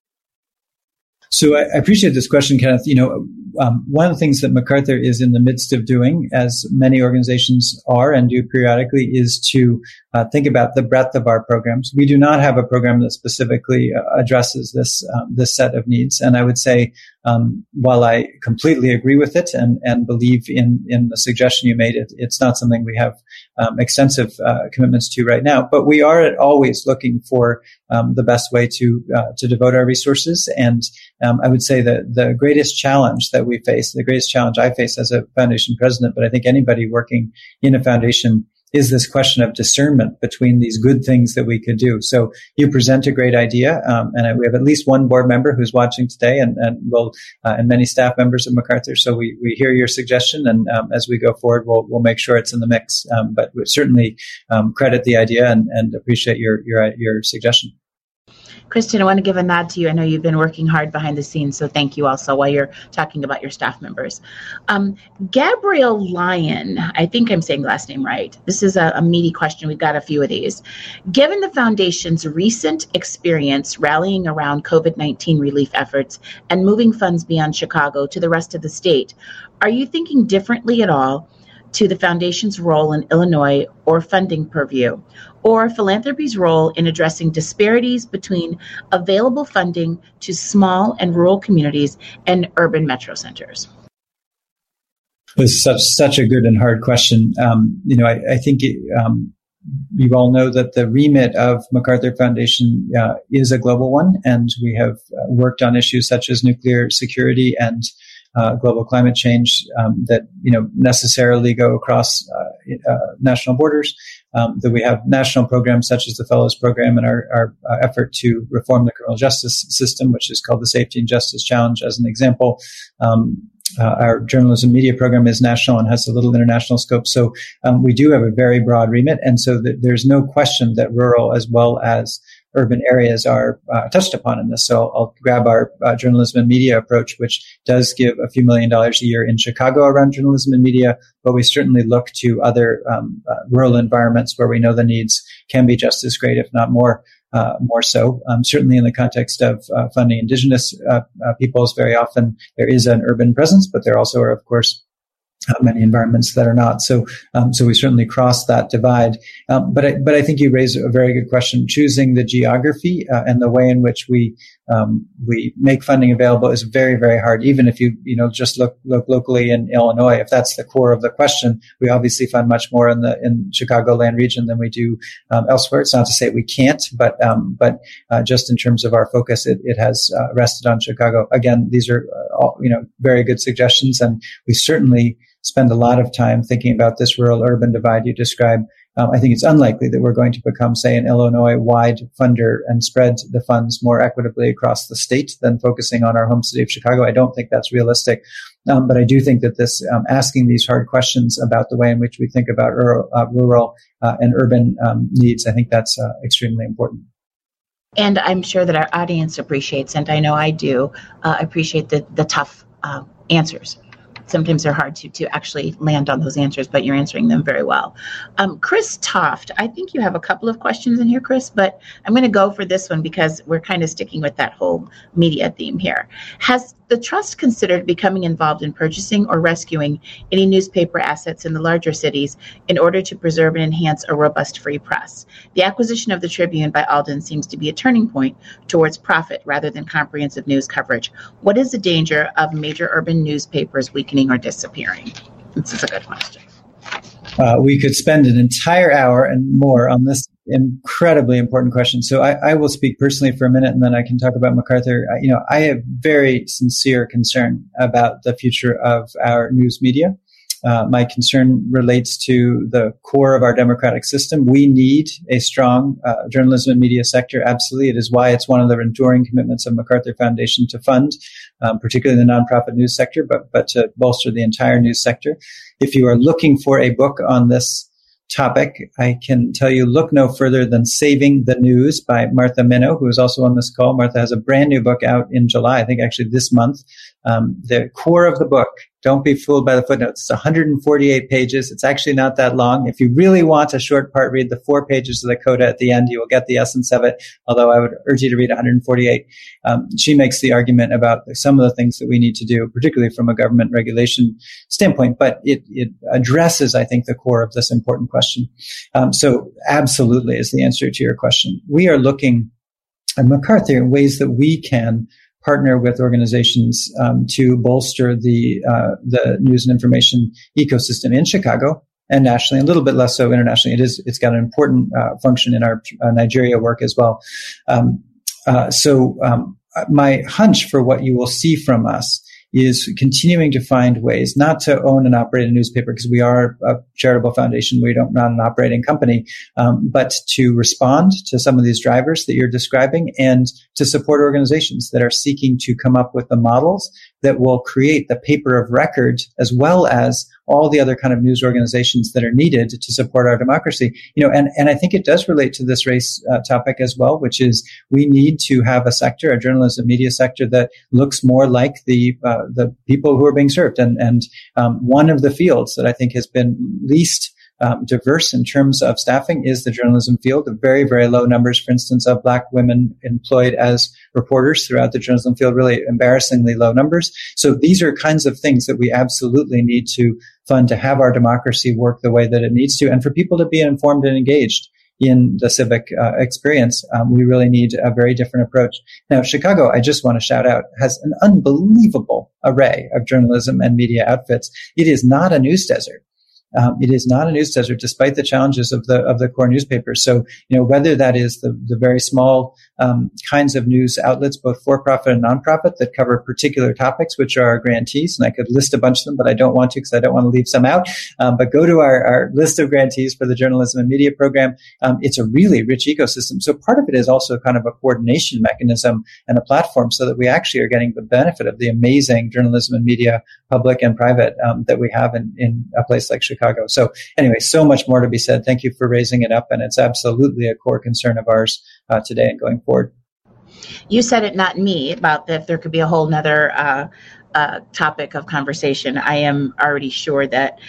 So I appreciate this question, Kenneth. One of the things that MacArthur is in the midst of doing, as many organizations are and do periodically, is to think about the breadth of our programs. We do not have a program that specifically addresses this set of needs. And I would say while I completely agree with it and believe in the suggestion you made, it's not something we have extensive commitments to right now. But we are always looking for the best way to devote our resources. And I would say that the greatest challenge that we face, the greatest challenge I face as a foundation president, but I think anybody working in a foundation, is this question of discernment between these good things that we could do. So you present a great idea, and we have at least one board member who's watching today, and many staff members of MacArthur. So we hear your suggestion, and as we go forward, we'll make sure it's in the mix. But we certainly credit the idea and appreciate your suggestion. Kristen, I want to give a nod to you. I know you've been working hard behind the scenes, so thank you also while you're talking about your staff members. Gabrielle Lyon, I think I'm saying the last name right. This is a meaty question. We've got a few of these. Given the foundation's recent experience rallying around COVID-19 relief efforts and moving funds beyond Chicago to the rest of the state, are you thinking differently at all to the foundation's role in Illinois or funding purview, or philanthropy's role in addressing disparities between available funding to small and rural communities and urban metro centers? This is such a good and hard question. I think you all know that the remit of MacArthur Foundation is a global one, and we have worked on issues such as nuclear security and global climate change that necessarily go across national borders. That we have national programs such as the Fellows Program and our effort to reform the criminal justice system, which is called the Safety and Justice Challenge, as an example. Our journalism media program is national and has a little international scope. So we do have a very broad remit, and so there's no question that rural as well as urban areas are touched upon in this. So I'll grab our journalism and media approach, which does give a few $1 million a year in Chicago around journalism and media, but we certainly look to other rural environments where we know the needs can be just as great, if not more so. Certainly in the context of funding Indigenous peoples, very often there is an urban presence, but there also are, of course, many environments that are not. So we certainly cross that divide. But I think you raise a very good question. Choosing the geography and the way in which we make funding available is very, very hard. Even if you just look locally in Illinois, if that's the core of the question, we obviously fund much more in Chicagoland region than we do elsewhere. It's not to say we can't, but just in terms of our focus, it has rested on Chicago. Again, these are all, very good suggestions, and we certainly spend a lot of time thinking about this rural-urban divide you describe. I think it's unlikely that we're going to become, say, an Illinois-wide funder and spread the funds more equitably across the state than focusing on our home city of Chicago. I don't think that's realistic. But I do think that this asking these hard questions about the way in which we think about rural and urban needs, I think that's extremely important. And I'm sure that our audience appreciates, and I know I do, appreciate the tough answers. Sometimes they're hard to actually land on those answers, but you're answering them very well. Chris Toft, I think you have a couple of questions in here, Chris, but I'm going to go for this one because we're kind of sticking with that whole media theme here. Has the trust considered becoming involved in purchasing or rescuing any newspaper assets in the larger cities in order to preserve and enhance a robust free press? The acquisition of the Tribune by Alden seems to be a turning point towards profit rather than comprehensive news coverage. What is the danger of major urban newspapers weakening or disappearing? This is a good question. We could spend an entire hour and more on this incredibly important question. So I will speak personally for a minute, and then I can talk about MacArthur. I have very sincere concern about the future of our news media. My concern relates to the core of our democratic system. We need a strong journalism and media sector. Absolutely. It is why it's one of the enduring commitments of MacArthur Foundation to fund, particularly the nonprofit news sector, but to bolster the entire news sector. If you are looking for a book on this topic, I can tell you, look no further than Saving the News by Martha Minow, who is also on this call. Martha has a brand new book out in July, I think actually this month. The core of the book, don't be fooled by the footnotes. It's 148 pages. It's actually not that long. If you really want a short part, read the 4 pages of the coda at the end. You will get the essence of it, although I would urge you to read 148. She makes the argument about some of the things that we need to do, particularly from a government regulation standpoint, but it addresses, I think, the core of this important question. So absolutely is the answer to your question. We are looking at MacArthur in ways that we can partner with organizations to bolster the news and information ecosystem in Chicago and nationally, a little bit less so internationally. It's got an important function in our Nigeria work as well. My hunch for what you will see from us is continuing to find ways not to own and operate a newspaper, because we are a charitable foundation. We don't not an operating company, but to respond to some of these drivers that you're describing and to support organizations that are seeking to come up with the models that will create the paper of record, as well as all the other kind of news organizations that are needed to support our democracy. And I think it does relate to this race topic as well, which is we need to have a sector, a journalism media sector, that looks more like the people who are being served. And one of the fields that I think has been least diverse in terms of staffing is the journalism field. The very, very low numbers, for instance, of Black women employed as reporters throughout the journalism field, really embarrassingly low numbers. So these are kinds of things that we absolutely need to fund to have our democracy work the way that it needs to, and for people to be informed and engaged in the civic experience. We really need a very different approach. Now, Chicago, I just want to shout out, has an unbelievable array of journalism and media outfits. It is not a news desert. It is not a news desert, despite the challenges of the core newspapers. So, whether that is the very small kinds of news outlets, both for-profit and non-profit, that cover particular topics, which are our grantees, and I could list a bunch of them, but I don't want to because I don't want to leave some out. But go to our list of grantees for the journalism and media program. It's a really rich ecosystem. So part of it is also kind of a coordination mechanism and a platform, so that we actually are getting the benefit of the amazing journalism and media, public and private, that we have in a place like Chicago. So anyway, so much more to be said. Thank you for raising it up. And it's absolutely a core concern of ours today and going forward. You said it, not me, about if there could be a whole nother topic of conversation. I am already sure that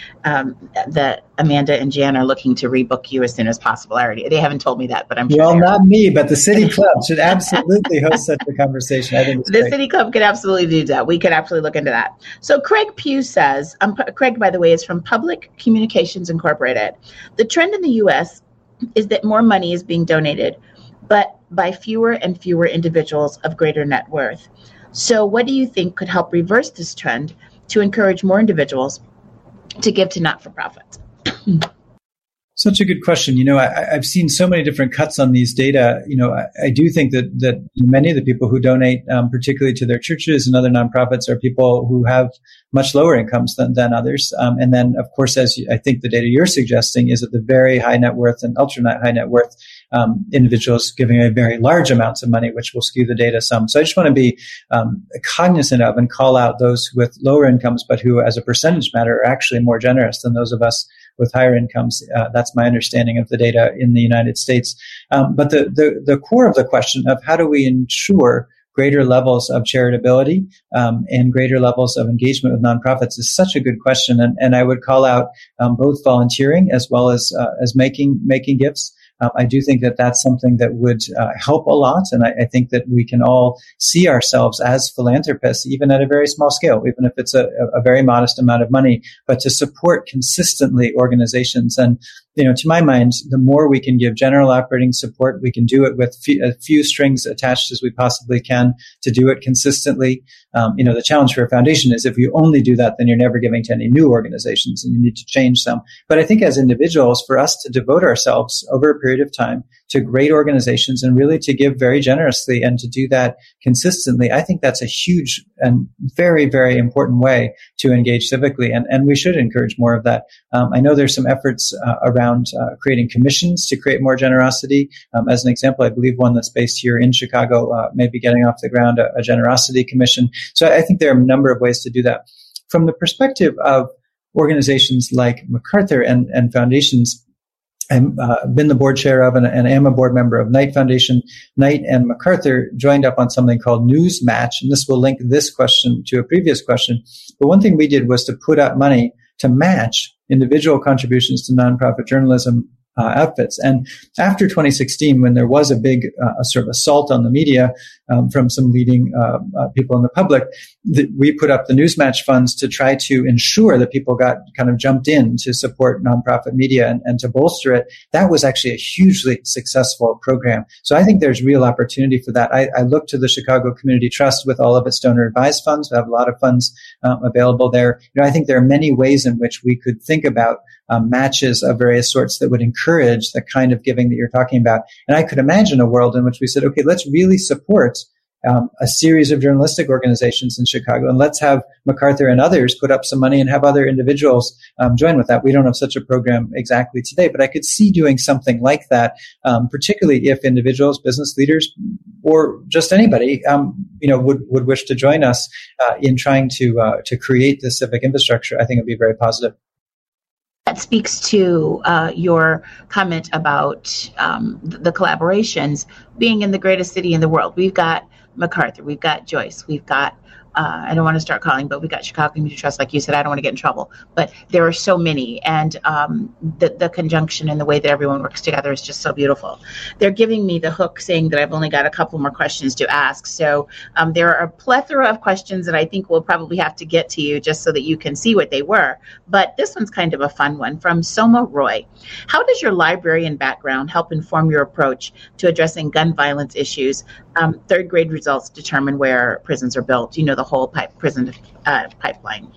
that Amanda and Jan are looking to rebook you as soon as possible. They haven't told me that, but I'm sure. Well, not me, but the City Club should absolutely host such a conversation. I think the City Club could absolutely do that. We could absolutely look into that. So Craig Pugh says, Craig, by the way, is from Public Communications Incorporated. The trend in the U.S. is that more money is being donated, but by fewer and fewer individuals of greater net worth. So what do you think could help reverse this trend to encourage more individuals to give to not-for-profits? Such a good question. I've seen so many different cuts on these data. I do think that many of the people who donate, particularly to their churches and other nonprofits, are people who have much lower incomes than others. And then, of course, I think the data you're suggesting is that the very high net worth and ultra high net worth individuals giving a very large amounts of money, which will skew the data some. So I just want to be cognizant of and call out those with lower incomes, but who, as a percentage matter, are actually more generous than those of us with higher incomes. That's my understanding of the data in the United States. But the core of the question of how do we ensure greater levels of charitability and greater levels of engagement with nonprofits is such a good question. And I would call out both volunteering as well as making gifts. I do think that that's something that would help a lot. And I think that we can all see ourselves as philanthropists, even at a very small scale, even if it's a very modest amount of money, but to support consistently organizations. And, to my mind, the more we can give general operating support, we can do it with a few strings attached as we possibly can to do it consistently. The challenge for a foundation is if you only do that, then you're never giving to any new organizations and you need to change some. But I think as individuals, for us to devote ourselves over a period of time to great organizations and really to give very generously and to do that consistently, I think that's a huge and very, very important way to engage civically. And we should encourage more of that. I know there's some efforts around creating commissions to create more generosity. As an example, I believe one that's based here in Chicago may be getting off the ground, a generosity commission. So I think there are a number of ways to do that. From the perspective of organizations like MacArthur and foundations, I've been the board chair of and am a board member of Knight Foundation. Knight and MacArthur joined up on something called News Match, and this will link this question to a previous question. But one thing we did was to put up money to match individual contributions to nonprofit journalism outfits. And after 2016, when there was a big sort of assault on the media, from some leading people in the public. We put up the Newsmatch funds to try to ensure that people got kind of jumped in to support nonprofit media and to bolster it. That was actually a hugely successful program. So I think there's real opportunity for that. I look to the Chicago Community Trust with all of its donor advised funds. We have a lot of funds available there. I think there are many ways in which we could think about matches of various sorts that would encourage the kind of giving that you're talking about. And I could imagine a world in which we said, okay, let's really support a series of journalistic organizations in Chicago, and let's have MacArthur and others put up some money and have other individuals join with that. We don't have such a program exactly today, but I could see doing something like that, particularly if individuals, business leaders, or just anybody, would wish to join us in trying to create this civic infrastructure. I think it would be very positive. That speaks to your comment about the collaborations being in the greatest city in the world. We've got MacArthur, we've got Joyce, we've got, I don't want to start calling, but we've got Chicago Community Trust, like you said. I don't want to get in trouble, but there are so many, and the conjunction and the way that everyone works together is just so beautiful. They're giving me the hook saying that I've only got a couple more questions to ask, so there are a plethora of questions that I think we'll probably have to get to you just so that you can see what they were, but this one's kind of a fun one from Soma Roy. How does your librarian background help inform your approach to addressing gun violence issues? Third grade results determine where prisons are built. The whole prison pipeline.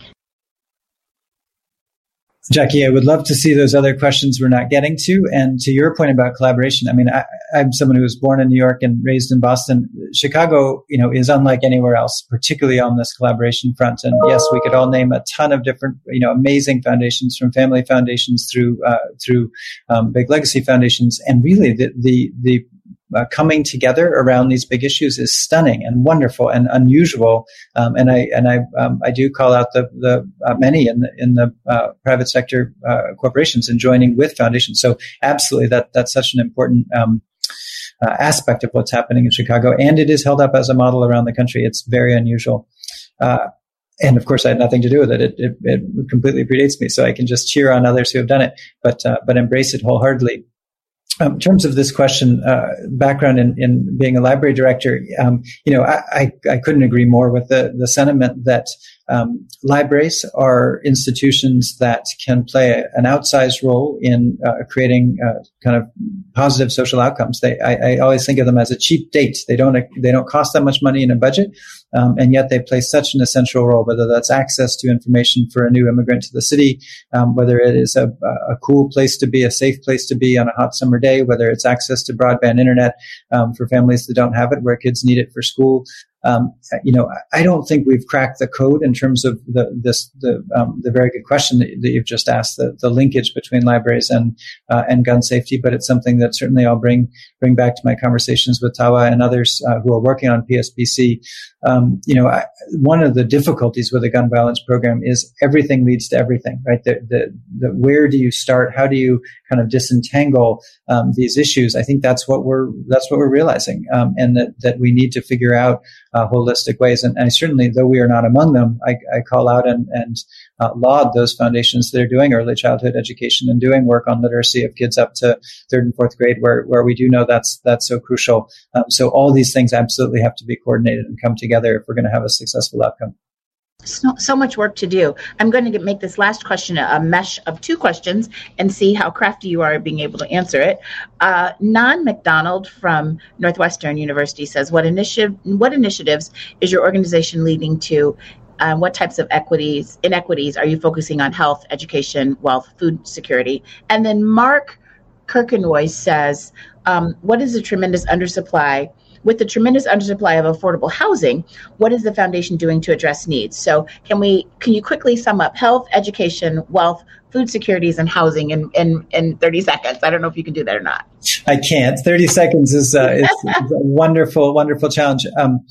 Jackie, I would love to see those other questions we're not getting to. And to your point about collaboration, I mean, I'm someone who was born in New York and raised in Boston. Chicago, is unlike anywhere else, particularly on this collaboration front. And yes, we could all name a ton of different, amazing foundations, from family foundations through big legacy foundations. And really the coming together around these big issues is stunning and wonderful and unusual. And I do call out the many in the private sector corporations and joining with foundations. So absolutely, that's such an important aspect of what's happening in Chicago, and it is held up as a model around the country. It's very unusual. And of course, I had nothing to do with it. It completely predates me, so I can just cheer on others who have done it, but embrace it wholeheartedly. In terms of this question, background in being a library director, I couldn't agree more with the sentiment that libraries are institutions that can play an outsized role in creating kind of positive social outcomes. I always think of them as a cheap date. They don't cost that much money in a budget, and yet they play such an essential role. Whether that's access to information for a new immigrant to the city, whether it is a cool place to be, a safe place to be on a hot summer day, whether it's access to broadband internet for families that don't have it, where kids need it for school. I don't think we've cracked the code in terms of the very good question that you've just asked, the linkage between libraries and gun safety. But it's something that certainly I'll bring back to my conversations with Tawa and others who are working on PSBC. One of the difficulties with a gun violence program is everything leads to everything, right? The where do you start? How do you kind of disentangle these issues? I think that's what we're realizing, and that we need to figure out holistic ways. And I certainly, though we are not among them, I call out and laud those foundations that are doing early childhood education and doing work on literacy of kids up to third and fourth grade, where we do know that's so crucial. So all these things absolutely have to be coordinated and come together if we're going to have a successful outcome. So much work to do. I'm going to make this last question a mesh of two questions and see how crafty you are at being able to answer it. Nan McDonald from Northwestern University says, what initiatives is your organization leading to? What types of inequities are you focusing on? Health, education, wealth, food security? And then Mark Kirkenroy says, what is the tremendous undersupply? With the tremendous undersupply of affordable housing, what is the foundation doing to address needs? So can you quickly sum up health, education, wealth, food securities, and housing in 30 seconds? I don't know if you can do that or not. I can't. 30 seconds is a wonderful, wonderful challenge.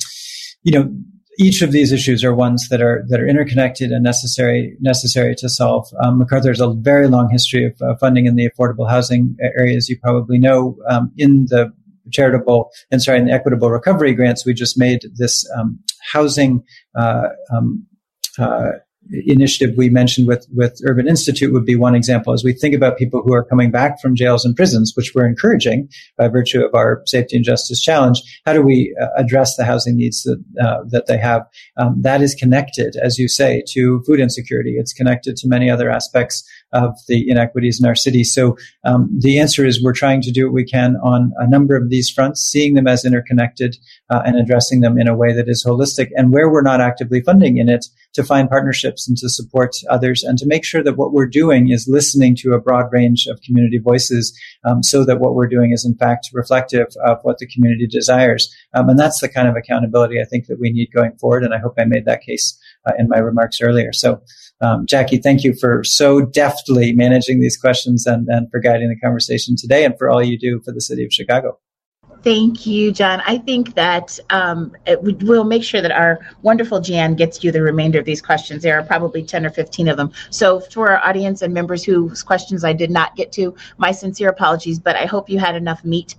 Each of these issues are ones that are interconnected and necessary to solve. MacArthur has a very long history of funding in the affordable housing areas. You probably know, in the equitable recovery grants, we just made this housing initiative we mentioned with Urban Institute would be one example. As we think about people who are coming back from jails and prisons, which we're encouraging by virtue of our Safety and Justice Challenge, how do we address the housing needs that they have? That is connected, as you say, to food insecurity. It's connected to many other aspects of the inequities in our city. So the answer is we're trying to do what we can on a number of these fronts, seeing them as interconnected and addressing them in a way that is holistic. And where we're not actively funding in it, to find partnerships and to support others and to make sure that what we're doing is listening to a broad range of community voices so that what we're doing is in fact reflective of what the community desires. And that's the kind of accountability I think that we need going forward. And I hope I made that case in my remarks earlier. So, Jackie, thank you for so deftly managing these questions and for guiding the conversation today and for all you do for the city of Chicago. Thank you, John. I think that we'll make sure that our wonderful Jan gets you the remainder of these questions. There are probably 10 or 15 of them. So for our audience and members whose questions I did not get to, my sincere apologies, but I hope you had enough meat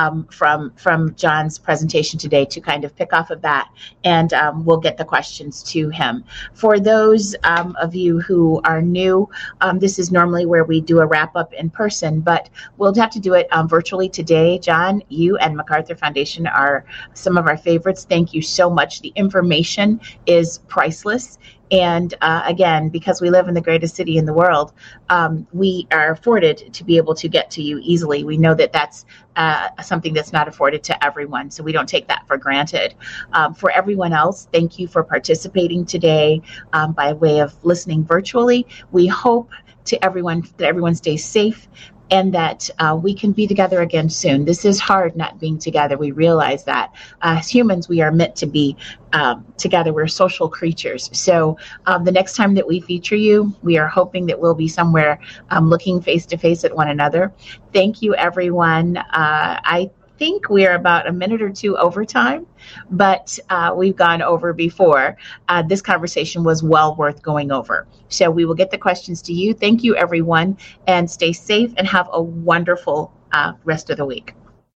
from John's presentation today to kind of pick off of that, and we'll get the questions to him. For those of you who are new, this is normally where we do a wrap-up in person, but we'll have to do it virtually today. John, you and MacArthur Foundation are some of our favorites. Thank you so much. The information is priceless. And again, because we live in the greatest city in the world, we are afforded to be able to get to you easily. We know that that's something that's not afforded to everyone, so we don't take that for granted. For everyone else, thank you for participating today by way of listening virtually. We hope that everyone stays safe, and that we can be together again soon. This is hard not being together. We realize that. As humans, we are meant to be together. We're social creatures. So the next time that we feature you, we are hoping that we'll be somewhere looking face to face at one another. Thank you, everyone. I think we're about a minute or two over time, but we've gone over before. This conversation was well worth going over. So we will get the questions to you. Thank you, everyone, and stay safe and have a wonderful rest of the week.